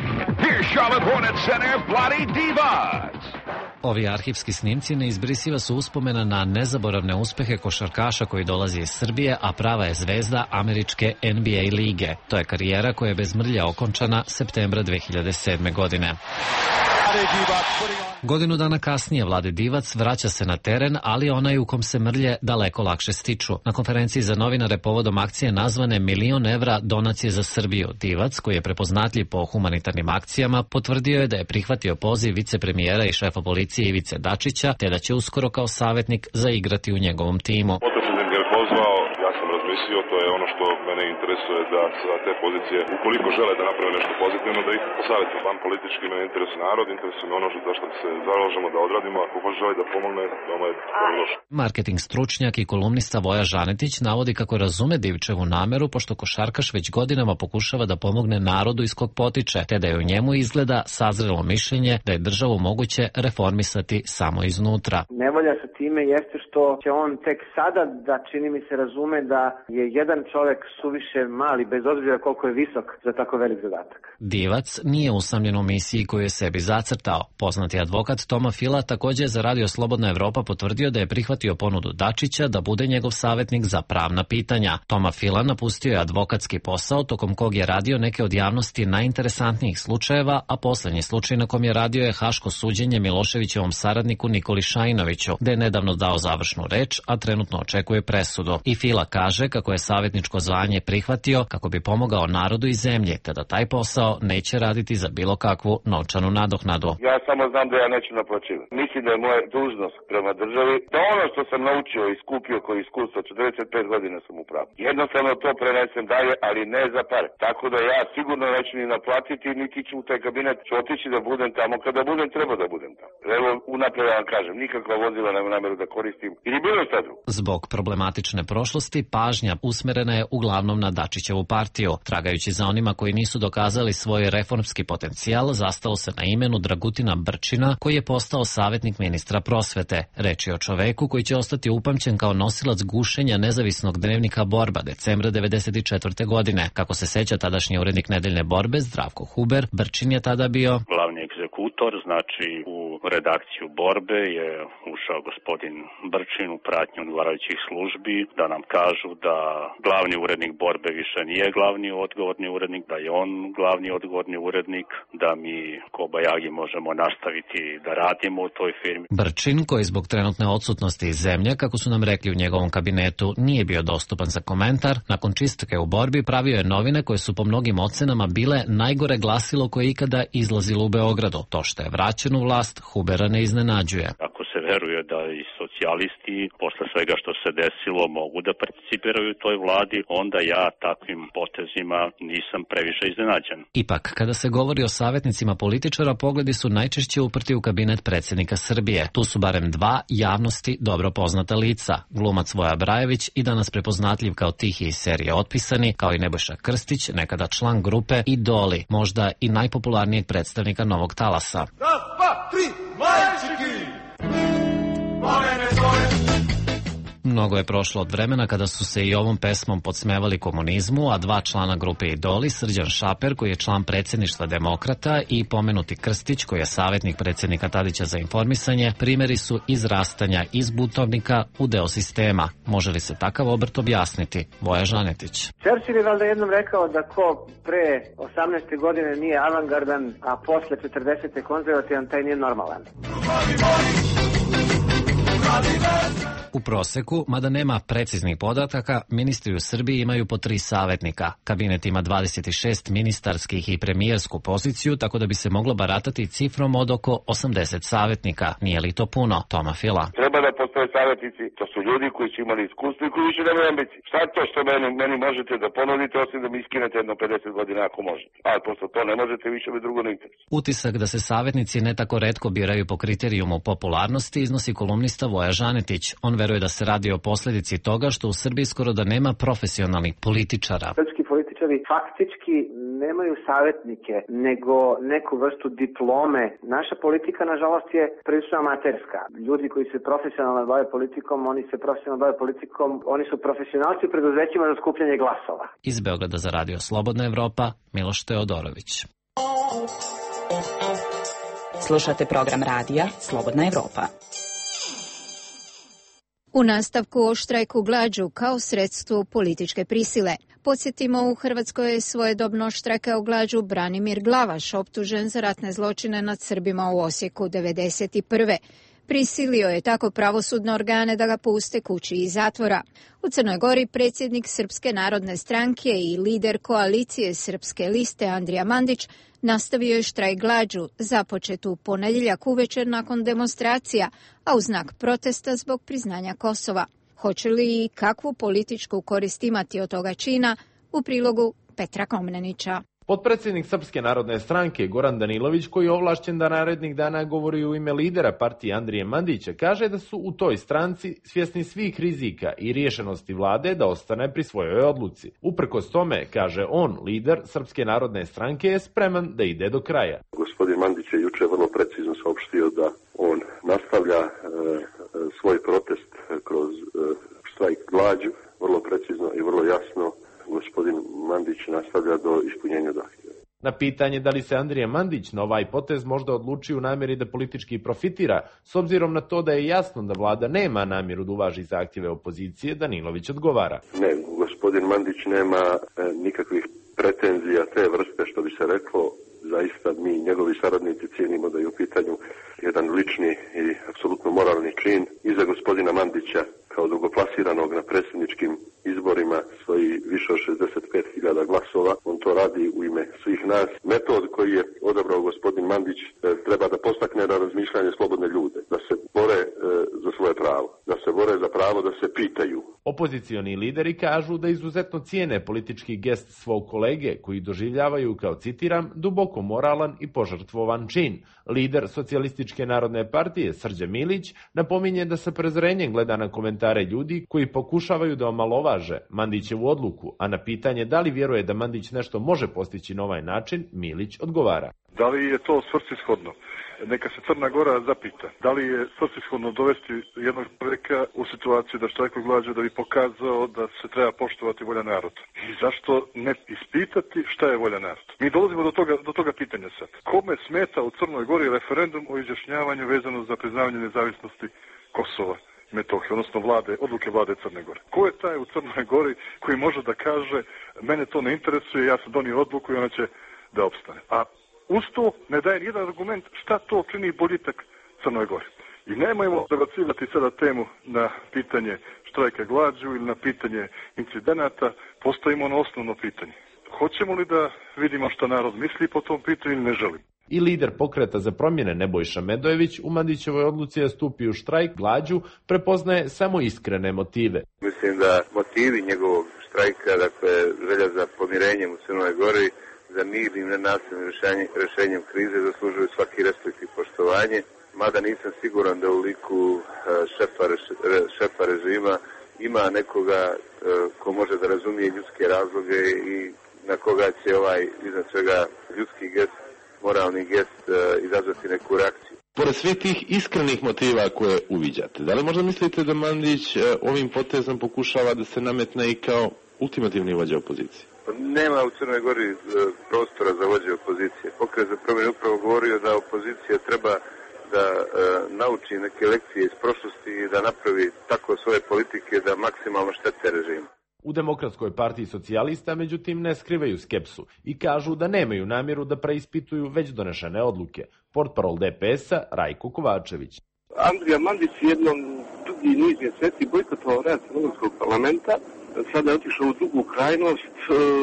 M: Ovi arhivski snimci neizbrisiva su uspomena na nezaboravne uspehe košarkaša koji dolazi iz Srbije, a prava je zvezda američke N B A lige. To je karijera koja je bez mrlja okončana septembra dve hiljade sedme. godine. Godinu dana kasnije Vlade Divac vraća se na teren, ali onaj u kom se mrlje daleko lakše stiču. Na konferenciji za novinare povodom akcije nazvane Milion evra donacije za Srbiju, Divac, koji je prepoznatljiv po humanitarnim akcijama, potvrdio je da je prihvatio poziv vicepremijera i šefa policije Ivice Dačića, te da će uskoro kao savjetnik zaigrati u njegovom timu.
B: Mislio, to je ono što mene interesuje, da za te pozicije, ukoliko žele da naprave nešto pozitivno, da ih posavjetuju. Van politički mene interesuje narod, interesuje me ono za što se zalažemo da odradimo, ako hoće želi da pomogne, veoma je dobrodošlo.
M: Marketing stručnjak i kolumnista Voja Žanetić navodi kako razume Divićevu nameru, pošto košarkaš već godinama pokušava da pomogne narodu iz kog potiče, te da je u njemu izgleda sazrelo mišljenje da je državu moguće reformisati samo iznutra.
N: Nevolja sa time jeste što će on tek sada, da čini mi se, razume da je jedan čovjek suviše mali, bez obzira koliko je visok, za tako velik zadatak.
M: Divac nije usamljen u misiji koju je sebi zacrtao. Poznati advokat Toma Fila također je za Radio Slobodna Evropa potvrdio da je prihvatio ponudu Dačića da bude njegov savjetnik za pravna pitanja. Toma Fila napustio je advokatski posao, tokom kog je radio neke od javnosti najinteresantnijih slučajeva, a posljednji slučaj na kom je radio je haško suđenje Miloševićevom saradniku Nikoli Šajinoviću, gde je nedavno dao završnu reč, a trenutno očekuje presudu. I Fila kaže kako kako je savjetničko zvanje prihvatio kako bi pomogao narodu i zemlji, te da taj posao neće raditi za bilo kakvu novčanu nadoknadu.
C: Ja samo znam da ja neću naplaćivati. Mislim da je moja dužnost prema državi da ono što sam naučio i skupio koji iskustvo, četrdeset pet godina sam u pravu. Jednostavno to prenesem dalje, ali ne za pare. Tako da ja sigurno neću ni naplatiti, niti ću u taj kabinet, ću otići da budem tamo kada budem, treba da budem tamo. Evo, unapred vam kažem, nikakva vozila nema nameru da koristim ili bilo šta drugo.
M: Zbog problematične prošlosti pažnja usmerena je uglavnom na Dačićevu partiju. Tragajući za onima koji nisu dokazali svoj reformski potencijal, zastalo se na imenu Dragutina Brčina, koji je postao savjetnik ministra prosvete. Reč je o čoveku koji će ostati upamćen kao nosilac gušenja nezavisnog dnevnika Borba decembra devedeset četvrte. godine. Kako se seća tadašnji urednik Nedeljne Borbe Zdravko Huber, Brčin je tada bio
E: glavni egzekutor, znači u redakciju Borbe je ušao gospodin Brčin u pratnju odgovarajućih službi da nam kažu da glavni urednik Borbe više nije glavni odgovorni urednik, da je on glavni odgovorni urednik, da mi kobajagi možemo nastaviti da radimo u toj firmi.
M: Brčin, koji zbog trenutne odsutnosti iz zemlje, kako su nam rekli u njegovom kabinetu, nije bio dostupan za komentar, nakon čistke u Borbi pravio je novine koje su po mnogim ocenama bile najgore glasilo koje je ikada izlazilo u Beogradu. To što je vraćen u vlast, Hubera ne iznenađuje.
E: Ako se veruje da i socijalisti posle svega što se desilo mogu da participiraju u toj vladi, onda ja takvim potezima nisam previše iznenađen.
M: Ipak, kada se govori o savjetnicima političara, pogledi su najčešće uprti u kabinet predsjednika Srbije. Tu su barem dva javnosti dobro poznata lica. Glumac Voja Brajević i danas prepoznatljiv kao Tihi iz serije Otpisani, kao i Nebojša Krstić, nekada član grupe Idoli, možda i najpopularnijeg predstavnika Novog talasa.
L: Raz, dva, tri, majčiki! Mamene svoje!
M: Mnogo je prošlo od vremena kada su se i ovom pesmom podsmevali komunizmu, a dva člana grupe Idoli, Srđan Šaper, koji je član predsjedništva Demokrata, i pomenuti Krstić, koji je savjetnik predsjednika Tadića za informisanje, primjeri su izrastanja iz butovnika u deo sistema. Može li se takav obrt objasniti? Voja Žanetić.
N: Churchill je valjda jednom rekao da ko pre osamnaeste godine nije avangardan, a posle četrdesete konzervativan, taj nije normalan.
M: U proseku, mada nema preciznih podataka, ministri u Srbiji imaju po tri savjetnika. Kabinet ima dvadeset šest ministarskih i premijersku poziciju, tako da bi se moglo baratati cifrom od oko osamdeset savjetnika. Nije li to puno? Toma Fila.
C: Treba da postoje savjetnici, to su ljudi koji su imali iskustvo i koji više nemaju ambicije. Šta je to što meni, meni možete da ponudite, osim da mi iskinete jedno pedeset godina ako možete. Ali pošto to ne možete, više bi drugo ne interesuje.
M: Utisak da se savjetnici ne tako retko biraju po kriterijumu popularnosti iznosi kolumnista Voja Žanetić. On veruje da se radi o posljedici toga što u Srbiji skoro da nema profesionalnih političara.
N: Srpski političari faktički nemaju savjetnike, nego neku vrstu diplome. Naša politika, nažalost, je prilično amaterska. Ljudi koji se profesionalno bave politikom, oni se profesionalno bave politikom, oni su profesionalci u preduzećima za skupljanje glasova.
M: Iz Beograda za radio Slobodna Evropa, Miloš Teodorović.
O: Slušate program radija Slobodna Evropa.
A: U nastavku o štrajku glađu kao sredstvu političke prisile. Podsjetimo, u Hrvatskoj je svojedobno štrajkao glađu Branimir Glavaš, optužen za ratne zločine nad Srbima u Osijeku devedeset prve. Prisilio je tako pravosudne organe da ga puste kući iz zatvora. U Crnoj Gori predsjednik Srpske narodne stranke i lider koalicije Srpske liste Andrija Mandić nastavio je štrajk glađu, započetu ponedjeljak uvečer nakon demonstracija, a u znak protesta zbog priznanja Kosova. Hoće li i kakvu političku korist imati od toga čina, u prilogu Petra Komnenića.
P: Potpredsjednik Srpske narodne stranke Goran Danilović, koji je ovlašćen da narednih dana govori u ime lidera partije Andrije Mandića, kaže da su u toj stranci svjesni svih rizika i rješenosti vlade da ostane pri svojoj odluci. Uprkos tome, kaže on, lider Srpske narodne stranke je spreman da ide do kraja.
Q: Gospodin Mandić je juče vrlo precizno saopštio da on nastavlja e, svoj protest kroz e, štrajk glađu, vrlo precizno i vrlo jasno. Gospodin Mandić nastavlja do ispunjenja zahtjeva.
P: Na pitanje da li se Andrija Mandić na ovaj potez možda odluči u namjeri da politički profitira, s obzirom na to da je jasno da vlada nema namjeru da uvaži zahtjeve opozicije, Danilović odgovara.
Q: Ne, gospodin Mandić nema e, nikakvih pretenzija te vrste, što bi se reklo. Zaista mi, njegovi saradnici, cijenimo da je u pitanju jedan lični i apsolutno moralni čin. Iza gospodina Mandića kao drugoplasiranog na predsjedničkim izborima svoji više od šezdeset pet hiljada glasova. On to radi u ime svih nas. Metod koji je odabrao gospodin Mandić treba da postakne na razmišljanje slobodne ljude, da se bore za svoje pravo, da se bore za pravo da se pitaju.
P: Opozicioni lideri kažu da izuzetno cijene politički gest svog kolege koji doživljavaju kao, citiram, duboko moralan i požrtvovan čin. Lider Socijalističke narodne partije Srđan Milić napominje da sa prezrenjem gleda na komentare ljudi koji pokušavaju da omalovaže Mandićevu odluku, a na pitanje da li vjeruje da Mandić nešto može postići na ovaj način, Milić odgovara.
W: Da li je to svrsishodno? Neka se Crna Gora zapita. Da li je svrsishodno dovesti jednog čovjeka u situaciju da štrajkuje glađu da bi pokazao da se treba poštovati volja naroda? I zašto ne ispitati šta je volja naroda? Mi dolazimo do toga, do toga pitanja sad. Kome smeta u Crnoj Gori referendum o izjašnjavanju vezano za priznavanje nezavisnosti Kosova i Metohije, odnosno vlade, odluke vlade Crne Gore? Ko je taj u Crnoj Gori koji može da kaže mene to ne interesuje, ja sam donio odluku i ona će da opstane? A uz to ne daje nijedan argument šta to čini boljitak Crnoj Gori. I nemojmo prebacivati sada temu na pitanje štrajka glađu ili na pitanje incidenata, postavimo na osnovno pitanje. Hoćemo li da vidimo šta narod misli po tom pitanju ili ne želimo?
P: I lider Pokreta za promjene Nebojša Medojević u Mandićevoj odluci da stupi u štrajk glađu prepoznaje samo iskrene motive.
C: Mislim da motivi njegovog štrajka, dakle želja za pomirenjem u Crnoj Gori, za mirnim nenasilnim rješenjem krize zaslužuju svaki respekt i poštovanje, mada nisam siguran da u liku šefa, šefa režima ima nekoga ko može da razumije ljudske razloge i na koga će ovaj iznad svega ljudski gest, moralni gest izazvati neku reakciju.
F: Pored svih tih iskrenih motiva koje uviđate, da li možda mislite da Mandić ovim potezom pokušava da se nametne i kao ultimativni vođa opozicije?
C: Nema u Crnoj Gori prostora za vođe opozicije. Pokret za promjene upravo govorio da opozicija treba da e, nauči neke lekcije iz prošlosti i da napravi tako svoje politike da maksimalno štete režimu.
P: U Demokratskoj partiji socijalista, međutim, ne skrivaju skepsu i kažu da nemaju namjeru da preispituju već donešene odluke. Portparol D P S-a Rajko Kovačević.
G: Andrija Mandić jednom dugi niz mjeseci bojkotovao rad Europskog parlamenta. Sada je otišao u drugu krajnost,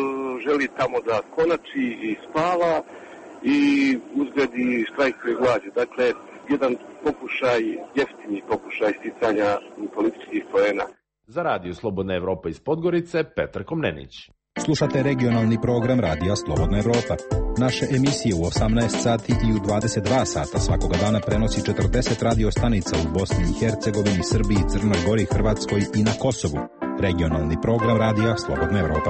G: želi tamo da konači i spava i uzgledi štrajkuje glađu. Dakle, jedan pokušaj, jeftini pokušaj sticanja političkih poena.
P: Za Radio Slobodna Evropa iz Podgorice, Petar Komnenić.
R: Slušate regionalni program Radija Slobodna Evropa. Naše emisije u osamnaest sati i u dvadeset dva sata svakoga dana prenosi četrdeset radio stanica u Bosni i Hercegovini, Srbiji, Crnoj Gori, Hrvatskoj i na Kosovu. Regionalni program Radija Slobodna Evropa.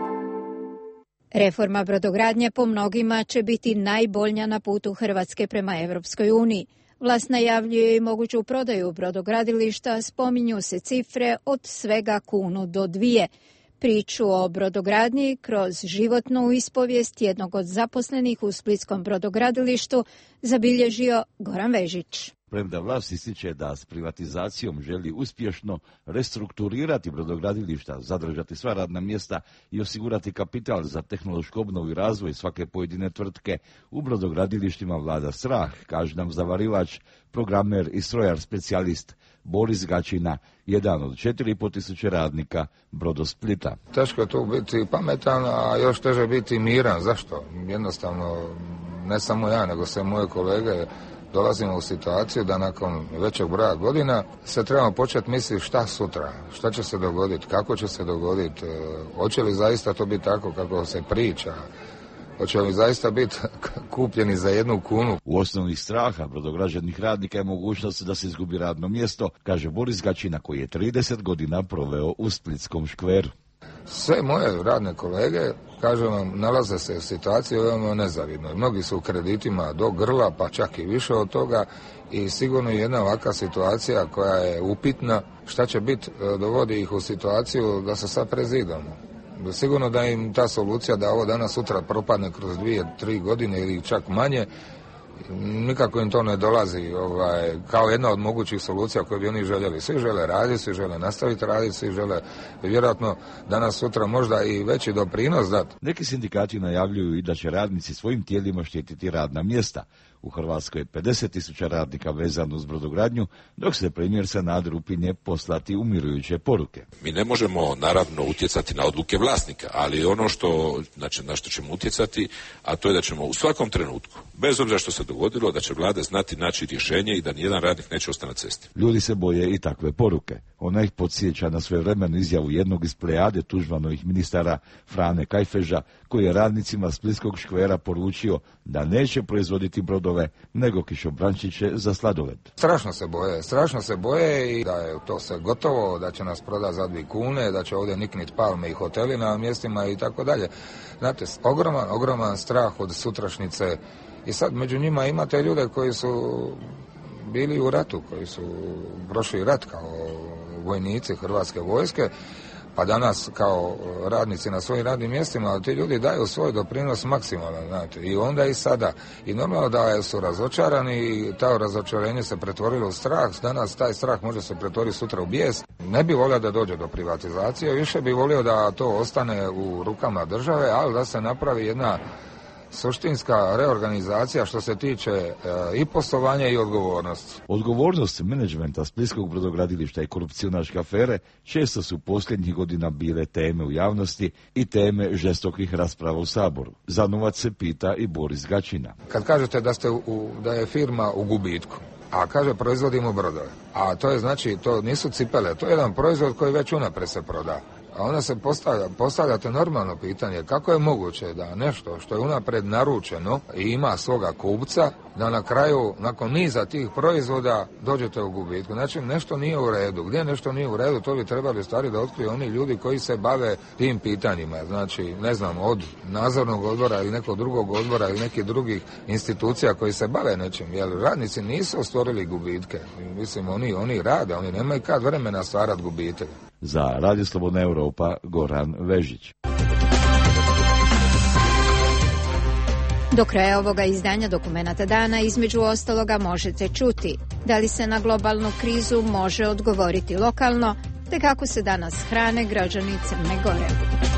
A: Reforma brodogradnje po mnogima će biti najbolja na putu Hrvatske prema Evropskoj uniji. Vlast najavljuje i moguću prodaju brodogradilišta, spominju se cifre od svega kunu do dvije. Priču o brodogradnji kroz životnu ispovijest jednog od zaposlenih u splitskom brodogradilištu zabilježio Goran Vežić.
S: Premda vlast ističe da s privatizacijom želi uspješno restrukturirati brodogradilišta, zadržati sva radna mjesta i osigurati kapital za tehnološku obnovu i razvoj svake pojedine tvrtke, u brodogradilištima vlada strah, kaže nam zavarivač, programer i strojar specijalist Boris Gačina, jedan od četiri i pol tisuće radnika Brodosplita.
T: Teško je tu biti pametan, a još teže biti miran. Zašto? Jednostavno, ne samo ja, nego sve moje kolege dolazimo u situaciju da nakon većeg broja godina se trebamo početi misliti šta sutra, šta će se dogoditi, kako će se dogoditi, hoće li zaista to biti tako kako se priča, hoće li zaista biti kupljeni za jednu kunu.
S: U osnovnih straha brodograđevnih radnika je mogućnost da se izgubi radno mjesto, kaže Boris Gačina koji je trideset godina proveo u splitskom škveru.
T: Sve moje radne kolege, kažem vam, nalaze se u situaciji veoma nezavidnoj. Mnogi su u kreditima do grla, pa čak i više od toga i sigurno je jedna ovakva situacija koja je upitna. Šta će biti, dovodi ih u situaciju da se sad prezidamo. Sigurno da im ta solucija da ovo danas sutra propadne kroz dvije, tri godine ili čak manje, nikako im to ne dolazi ovaj, kao jedna od mogućih solucija koje bi oni željeli. Svi žele raditi, svi žele nastaviti raditi, svi žele vjerojatno danas sutra možda i veći doprinos dati.
S: Neki sindikati najavljuju i da će radnici svojim tijelima štititi radna mjesta. U Hrvatskoj je pedeset tisuća radnika vezano uz brodogradnju, dok se premijer Sanader upinje poslati umirujuće poruke.
H: Mi ne možemo naravno utjecati na odluke vlasnika, ali ono što, znači, na što ćemo utjecati, a to je da ćemo u svakom trenutku, bez obzira što se dogodilo, da će vlada znati naći rješenje i da nijedan radnik neće ostati na cesti.
S: Ljudi se boje i takve poruke. Ona ih podsjeća na svojevremenu izjavu jednog iz plejade Tuđmanovih ministara Frane Kajfeža, koji je radnicima Splitskog škvera poručio da neće proizvoditi brodove, nego kišobrančiće za sladoled.
T: Strašno se boje, strašno se boje i da je to sve gotovo, da će nas prodati za dvije kune, da će ovdje niknit palme i hoteli na mjestima i tako dalje. Znate, ogroman, ogroman strah od sutrašnjice i sad među njima imate ljude koji su bili u ratu, koji su prošli rat kao vojnici Hrvatske vojske, pa danas kao radnici na svojim radnim mjestima, ali ti ljudi daju svoj doprinos maksimalan, znate, i onda i sada. I normalno da su razočarani i to razočarenje se pretvorilo u strah, danas taj strah može se pretvoriti sutra u bijes. Ne bi volio da dođe do privatizacije, više bi volio da to ostane u rukama države, ali da se napravi jedna suštinska reorganizacija što se tiče e, i poslovanja i odgovornosti.
S: Odgovornost menadžmenta Splitskog brodogradilišta i korupcionaške afere često su posljednjih godina bile teme u javnosti i teme žestokih rasprava u Saboru. Za novac se pita i Boris Gačina.
T: Kad kažete da, ste u, da je firma u gubitku, a kaže proizvodimo brodove, a to je znači, to nisu cipele, to je jedan proizvod koji već unaprijed se proda. A onda se postavlja, postavljate normalno pitanje kako je moguće da nešto što je unaprijed naručeno i ima svoga kupca, da na kraju, nakon niza tih proizvoda, dođete u gubitku. Znači, nešto nije u redu. Gdje nešto nije u redu, to bi trebali stvari da otkriju oni ljudi koji se bave tim pitanjima. Znači, ne znam, od nadzornog odbora ili nekog drugog odbora ili nekih drugih institucija koji se bave nečim. Jer radnici nisu stvorili gubitke. Mislim, oni, oni rade, oni nemaju kad vremena stvarati gubitke.
S: Za Radio Slobodna Europa, Goran Vežić.
A: Do kraja ovoga izdanja Dokumenata dana između ostaloga možete čuti da li se na globalnu krizu može odgovoriti lokalno, te kako se danas hrane građani Crne Gore.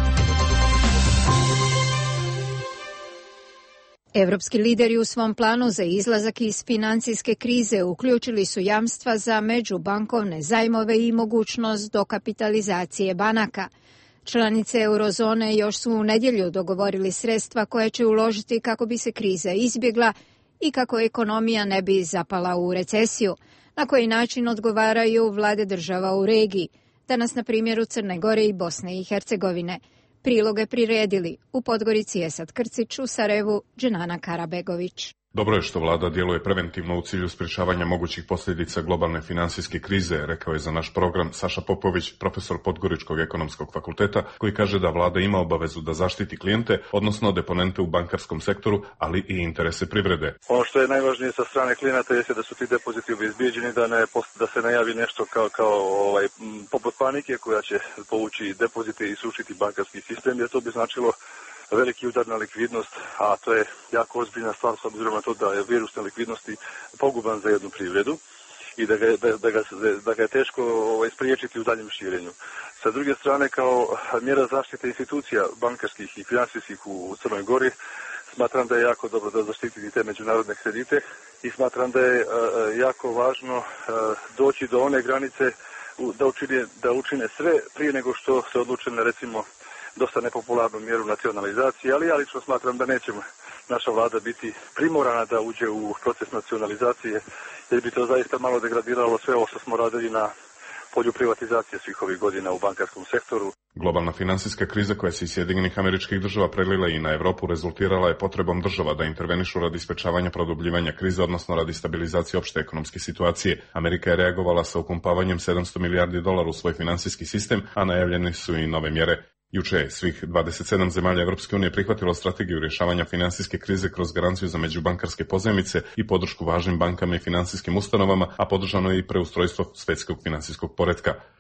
A: Evropski lideri u svom planu za izlazak iz financijske krize uključili su jamstva za međubankovne zajmove i mogućnost dokapitalizacije banaka. Članice eurozone još su u nedjelju dogovorili sredstva koje će uložiti kako bi se kriza izbjegla i kako ekonomija ne bi zapala u recesiju. Na koji način odgovaraju vlade država u regiji, danas na primjeru Crne Gore i Bosne i Hercegovine. Priloge priredili u Podgorici Esad Krcić, u Sarajevu Dženana Karabegović.
I: Dobro je što vlada djeluje preventivno u cilju sprječavanja mogućih posljedica globalne financijske krize, rekao je za naš program Saša Popović, profesor Podgoričkog ekonomskog fakulteta, koji kaže da vlada ima obavezu da zaštiti klijente, odnosno deponente u bankarskom sektoru, ali i interese privrede.
K: Ono što je najvažnije sa strane klijenata jeste da su ti depoziti obezbijeđeni, da, ne, da se ne javi nešto kao, kao ovaj, poput panike koja će povući depozite i sušiti bankarski sistem, jer to bi značilo veliki udar na likvidnost, a to je jako ozbiljna stvar s obzirom na to da je virus nelikvidnosti poguban za jednu privredu i da ga, da, da ga, da ga je teško ovaj, spriječiti u daljem širenju. Sa druge strane, kao mjera zaštite institucija bankarskih i financijskih u Crnoj Gori, smatram da je jako dobro da zaštititi te međunarodne kredite i smatram da je uh, jako važno uh, doći do one granice uh, da, učine, da učine sve prije nego što se odluče na, recimo, dosta nepopularnu mjeru nacionalizacije, ali ja lično smatram da nećemo naša vlada biti primorana da uđe u proces nacionalizacije, jer bi to zaista malo degradiralo sve ovo što smo radili na polju privatizacije svih ovih godina u bankarskom sektoru.
I: Globalna financijska kriza koja se iz Sjedinjenih Američkih Država prelila i na Europu rezultirala je potrebom država da intervenišu radi sprečavanja produbljivanja krize, odnosno radi stabilizacije opšte ekonomske situacije. Amerika je reagovala sa upumpavanjem sedamsto milijardi dolara u svoj financijski sistem, a najavljene su i nove mjere. Juče je svih dvadeset sedam zemalja Evropske unije prihvatilo strategiju rješavanja financijske krize kroz garanciju za međubankarske pozajmice i podršku važnim bankama i financijskim ustanovama, a podržano je i preustrojstvo svetskog financijskog poretka.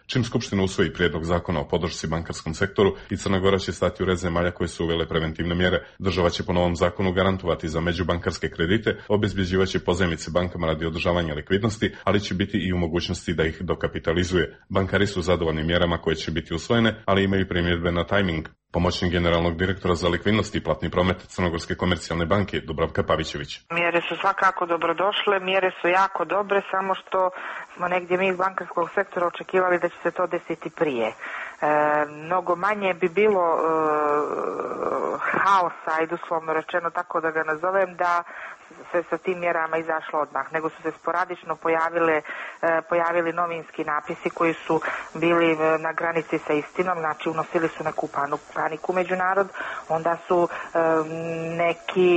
I: Čim Skupština usvoji prijedlog zakona o podršci bankarskom sektoru i Crna Gora će stati u red zemalja koje su uvele preventivne mjere. Država će po novom zakonu garantovati za međubankarske kredite, obezbjeđivaće pozajmice bankama radi održavanja likvidnosti, ali će biti i u mogućnosti da ih dokapitalizuje. Bankari su zadovoljni mjerama koje će biti usvojene, ali imaju primjedbe na tajming. Pomoćnik generalnog direktora za likvidnost i platni promet Crnogorske komercijalne banke Dubravka Pavićević.
D: Mjere su svakako dobrodošle, mjere su jako dobre, samo što smo negdje mi iz bankarskog sektora očekivali da će se to desiti prije. E, mnogo manje bi bilo e, haosa, i doslovno rečeno tako da ga nazovem, da se sa tim mjerama izašlo odmah, nego su se sporadično pojavile, e, pojavili novinski napisi koji su bili na granici sa istinom, znači unosili su neku panu, paniku među narod, onda su e, neki,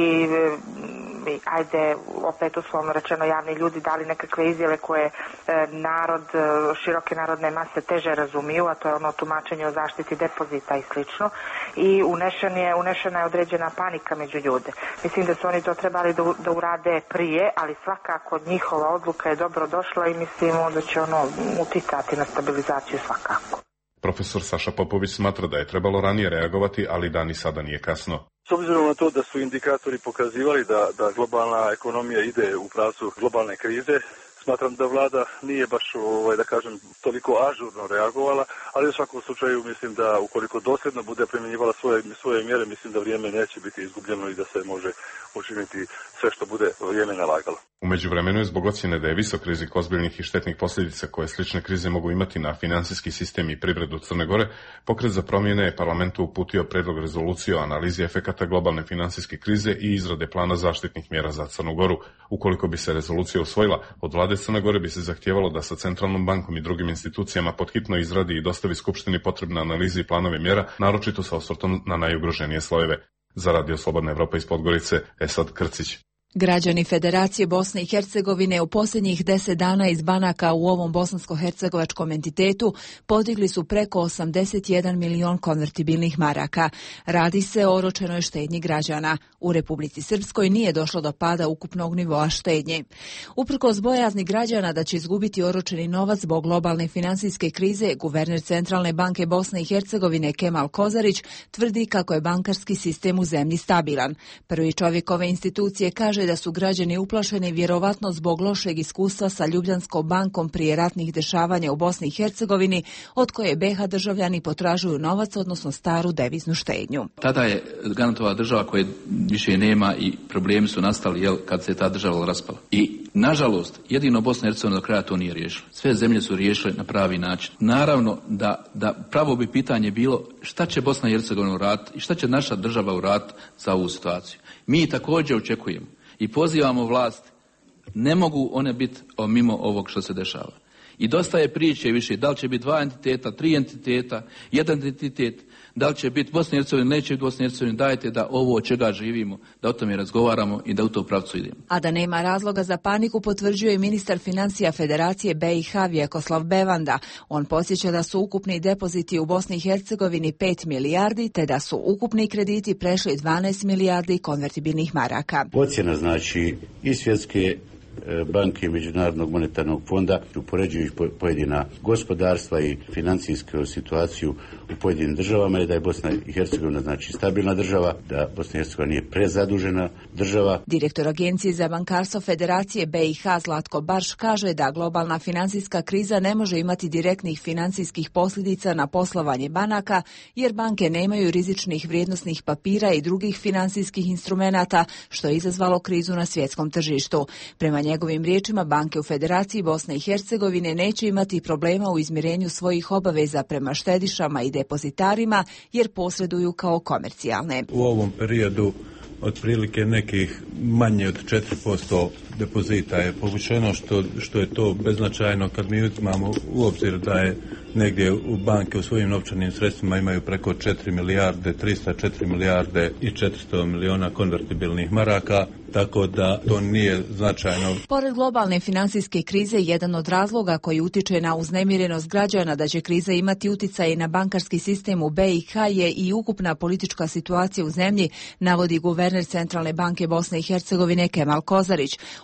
D: e, ajde, opet uslovno rečeno, javni ljudi dali nekakve izjave koje e, narod, e, široke narodne mase teže razumiju, a to je ono tumačenje o zaštiti depozita i slično, i unešen je, unešena je određena panika među ljude. Mislim da su oni to trebali da, da urade prije, ali svakako njihova odluka je dobro došla i mislimo da će ono uticati na stabilizaciju svakako.
I: Profesor Saša Popović smatra da je trebalo ranije reagovati, ali da ni sada nije kasno.
K: S obzirom na to da su indikatori pokazivali da, da globalna ekonomija ide u pravcu globalne krize, smatram da vlada nije baš, ovaj, da kažem, toliko ažurno reagovala, ali u svakom slučaju mislim da ukoliko dosljedno bude primjenjivala svoje, svoje mjere, mislim da vrijeme neće biti izgubljeno i da se može učiniti sve što bude vrijeme nalagalo.
I: U međuvremenu je zbog ocjene da je visok rizik ozbiljnih i štetnih posljedica koje slične krize mogu imati na financijski sistem i privredu Crne Gore, Pokret za promjene je parlamentu uputio predlog rezolucije o analizi efekata globalne financijske krize i izrade plana zaštitnih mjera za Crnu Goru. Ukoliko bi se rezolucija usvojila, od vlade Crne Gore bi se zahtijevalo da sa Centralnom bankom i drugim institucijama podhitno izradi i dostavi Skupštini potrebne analize i planove mjera, naročito sa osvrtom na najugroženije slojeve. Za Radio Slobodna Evropa iz Podgorice, Esad Krcić.
J: Građani Federacije Bosne i Hercegovine u posljednjih deset dana iz banaka u ovom bosansko-hercegovačkom entitetu podigli su preko osamdeset jedan milion konvertibilnih maraka. Radi se o oročenoj štednji građana. U Republici Srpskoj nije došlo do pada ukupnog nivoa štednje. Uprkos bojazni građana da će izgubiti oročeni novac zbog globalne financijske krize, guverner Centralne banke Bosne i Hercegovine Kemal Kozarić tvrdi kako je bankarski sistem u zemlji stabilan. Prvi čovjek ove institucije kaže da su građani uplašeni vjerovatno zbog lošeg iskustva sa Ljubljanskom bankom prije ratnih dešavanja u Bosni i Hercegovini, od koje B iH državljani potražuju novac, odnosno staru deviznu štednju.
U: Tada je garantovala država koje više nema i problemi su nastali jel, kad se ta država raspala. I nažalost, jedino Bosna i Hercegovina do kraja to nije riješila. Sve zemlje su riješile na pravi način. Naravno da, da pravo bi pitanje bilo šta će Bosna i Hercegovina uraditi i šta će naša država uraditi za ovu situaciju. Mi također očekujemo i pozivamo vlast, ne mogu one biti mimo ovog što se dešava. I dosta je priče više, da li će biti dva entiteta, tri entiteta, jedan entitet, da li će biti Bosna i Hercegovina, neće biti Bosna i Hercegovina, dajte da ovo od čega živimo, da o tome razgovaramo i da u to pravcu idemo.
J: A da nema razloga za paniku potvrđuje i ministar financija Federacije B iH Vjekoslav Bevanda. On podsjeća da su ukupni depoziti u Bosni i Hercegovini pet milijardi, te da su ukupni krediti prešli dvanaest milijardi konvertibilnih maraka.
V: Ocjena znači i svjetske banke Međunarodnog monetarnog fonda upoređujući pojedina gospodarstva i financijsku situaciju u pojedinim državama je da je Bosna i Hercegovina znači stabilna država, da Bosna i Hercegovina nije prezadužena država.
J: Direktor Agencije za bankarstvo Federacije B iH Zlatko Barš kaže da globalna financijska kriza ne može imati direktnih financijskih posljedica na poslovanje banaka, jer banke nemaju rizičnih vrijednosnih papira i drugih financijskih instrumenata, što je izazvalo krizu na svjetskom tržištu. Prema njegovim riječima, banke u Federaciji Bosne i Hercegovine neće imati problema u izmirenju svojih obaveza prema štedišama i depozitarima, jer posreduju kao komercijalne.
X: U ovom periodu otprilike nekih manje od četiri posto depozita je povučeno, što, što je to beznačajno kad mi uzmamo u obzir da je negdje u banke u svojim novčanim sredstvima imaju preko četiri milijarde, tristo četiri milijarde i četiristo miliona konvertibilnih maraka, tako da to nije značajno.
J: Pored globalne financijske krize, jedan od razloga koji utiče na uznemirenost građana da će kriza imati utjecaj na bankarski sistem u B iH je i ukupna politička situacija u zemlji, navodi guverner Centralne banke Bosne i Hercegovine Kemal Kozarić.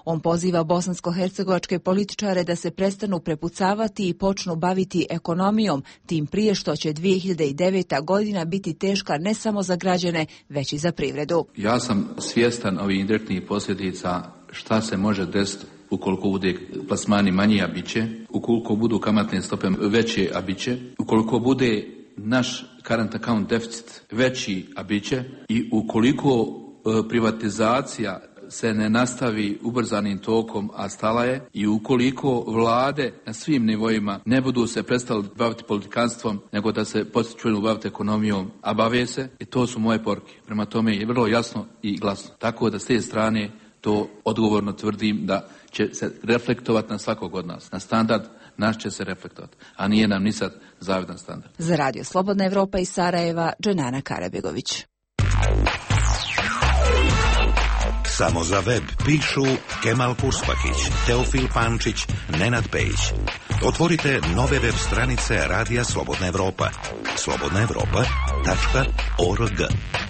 J: On poziva bosansko-hercegovačke političare da se prestanu prepucavati i počnu baviti ekonomijom, tim prije što će dvije hiljade deveta godina biti teška ne samo za građane, već i za privredu.
U: Ja sam svjestan ovih indirektnih posljedica šta se može desiti ukoliko bude plasmani manji, a bit će, ukoliko budu kamatne stope veće, a bit će, ukoliko bude naš current account deficit veći, a bit će, i ukoliko e, privatizacija se ne nastavi ubrzanim tokom, a stala je, i ukoliko vlade na svim nivoima ne budu se prestali baviti politikanstvom, nego da se počnu baviti ekonomijom, a bave se, i to su moje poruke. Prema tome je vrlo jasno i glasno. Tako da s te strane to odgovorno tvrdim da će se reflektovati na svakog od nas. Na standard naš će se reflektovati, a nije nam ni sad zavidan standard.
J: Za Radio Slobodna Evropa iz Sarajeva, Dženana Karabegović.
B: Samo za web pišu Kemal Purspakić, Teofil Pančić, Nenad Pejić. Otvorite nove web stranice Radija Slobodna Evropa. slobodna evropa tačka org.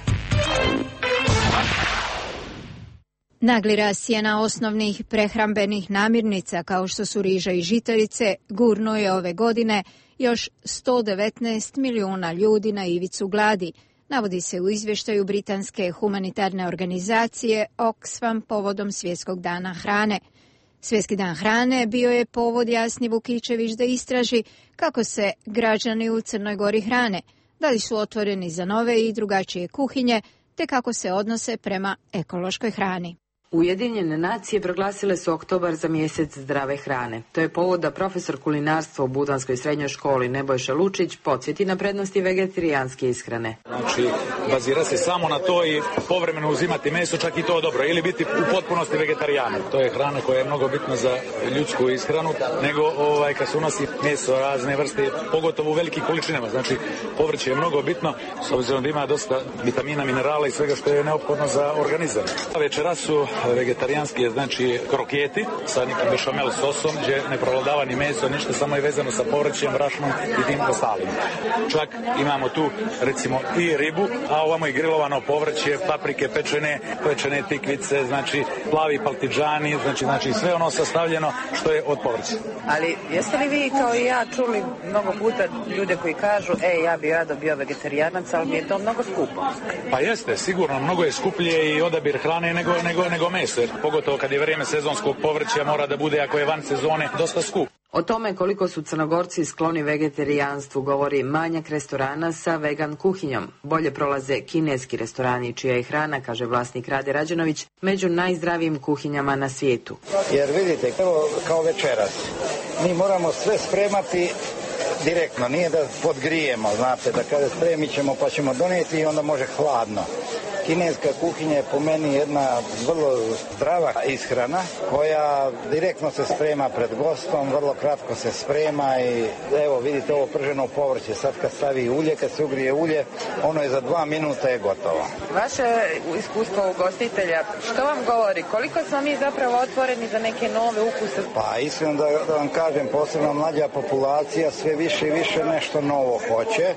A: Nagli rast cijena osnovnih prehrambenih namirnica kao što su riža i žitarice gurnuo je ove godine još sto devetnaest milijuna ljudi na ivicu gladi, navodi se u izvještaju britanske humanitarne organizacije Oxfam povodom Svjetskog dana hrane. Svjetski dan hrane bio je povod Jasni Vukičević da istraži kako se građani u Crnoj Gori hrane, da li su otvoreni za nove i drugačije kuhinje, te kako se odnose prema ekološkoj hrani.
E: Ujedinjene nacije proglasile su oktobar za mjesec zdrave hrane. To je povod da profesor kulinarstva u Budanskoj srednjoj školi Nebojša Lučić podsjeti na prednosti vegetarijanske ishrane.
L: Znači, bazira se samo na to i povremeno uzimati meso, čak i to dobro, ili biti u potpunosti vegetarijanin. To je hrana koja je mnogo bitna za ljudsku ishranu, nego ovaj, kad se unosi meso razne vrste, pogotovo u velikim količinama. Znači, povrće je mnogo bitno, s obzirom da ima dosta vitamina, minerala i svega što je neophodno za organizam. Večeras su vegetarijanski, znači kroketi sa nekim bešamel sosom, gdje ne prevladava ni meso, ništa, samo je vezano sa povrćem, brašnom i tim ostalim. Čak imamo tu recimo i ribu, a ovamo i grilovano povrće, paprike pečene, pečene tikvice, znači plavi paltidžani, znači, znači sve ono sastavljeno što je od povrća.
E: Ali jeste li vi kao i ja čuli mnogo puta ljude koji kažu, ej, ja bi rado bio vegetarijanac, ali mi je to mnogo skupo?
L: Pa jeste, sigurno, mnogo je skuplje i odabir hrane nego, nego, nego meso, jer pogotovo kad je vrijeme sezonskog povrća mora da bude, ako je van sezone, dosta skup.
E: O tome koliko su Crnogorci skloni vegetarijanstvu govori manjak restorana sa vegan kuhinjom. Bolje prolaze kineski restorani, čija je hrana, kaže vlasnik Rade Rađenović, među najzdravijim kuhinjama na svijetu.
N: Jer vidite, evo kao večeras, mi moramo sve spremati direktno, nije da podgrijemo, znate, da kada spremit ćemo pa ćemo donijeti i onda može hladno. Kineska kuhinja je po meni jedna vrlo zdrava ishrana koja direktno se sprema pred gostom, vrlo kratko se sprema i evo vidite ovo prženo povrće, sad kad stavi ulje, kad se ugrije ulje, ono je za dva minuta je gotovo.
E: Vaše iskustvo ugostitelja, što vam govori? Koliko smo mi zapravo otvoreni za neke nove ukuse?
N: Pa iskreno da, da vam kažem, posebno mlađa populacija sve više i više nešto novo hoće.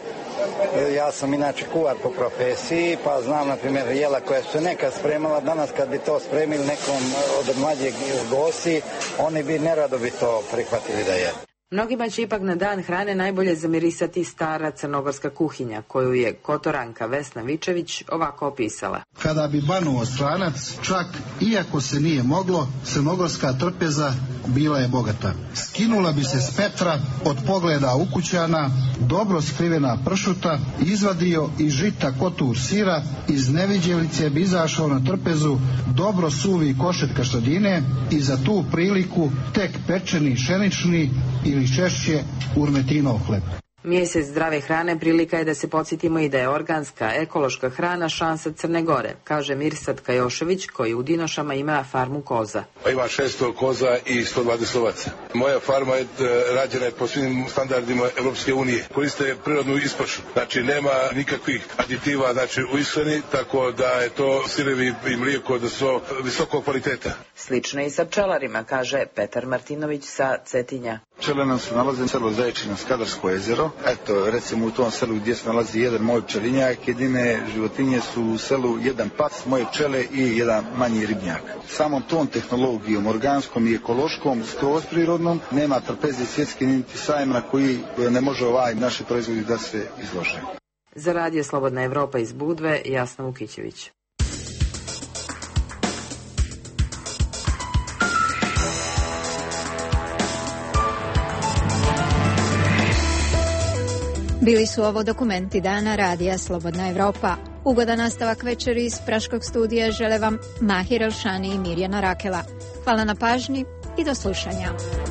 N: Ja sam inače kuvar po profesiji, pa znam, na primjer, jela koja su se nekad spremala, danas kad bi to spremili nekom od mlađeg gosti, oni bi nerado bi to prihvatili da je.
E: Mnogima će ipak na dan hrane najbolje zamirisati stara crnogorska kuhinja, koju je Kotoranka Vesna Vičević ovako opisala.
Y: Kada bi banuo stranac, čak iako se nije moglo, crnogorska trpeza bila je bogata. Skinula bi se s Petra od pogleda ukućana, dobro skrivena pršuta, izvadio iz žita kotur sira, iz neviđelice bi izašao na trpezu dobro suvi košet kaštadine i za tu priliku tek pečeni šenični ili češće urmetinov hleb.
E: Mjesec zdrave hrane prilika je da se podsjetimo i da je organska, ekološka hrana šansa Crne Gore, kaže Mirsad Kajošević, koji u Dinošama ima farmu koza.
Z: Ima šesto koza i sto dvadeset ovaca. Moja farma je rađena po svim standardima Evropske unije. Koriste prirodnu ispašu, znači nema nikakvih aditiva, znači u ishrani, tako da je to sirevi i mlijeko da su visokog kvaliteta.
E: Slično i sa pčelarima, kaže Petar Martinović sa Cetinja.
Y: Pčele nam se nalaze na selu Zaječina, Skadarsko jezero. Eto, recimo u tom selu gdje se nalazi jedan moj pčelinjak, jedine životinje su u selu jedan pas, moje pčele i jedan manji ribnjak. Samom tom tehnologijom, organskom i ekološkom, skroz prirodnom, nema trpeze svjetske niti sajma na koji ne može ovaj naši proizvodi da se izlože.
E: Za radio Slobodna Evropa iz Budve, Jasna Vukićević.
A: Bili su ovo dokumenti dana radija Slobodna Evropa. Ugodan nastavak večeri iz Praškog studija žele vam Mahir Elšani i Mirjana Rakela. Hvala na pažnji i do slušanja.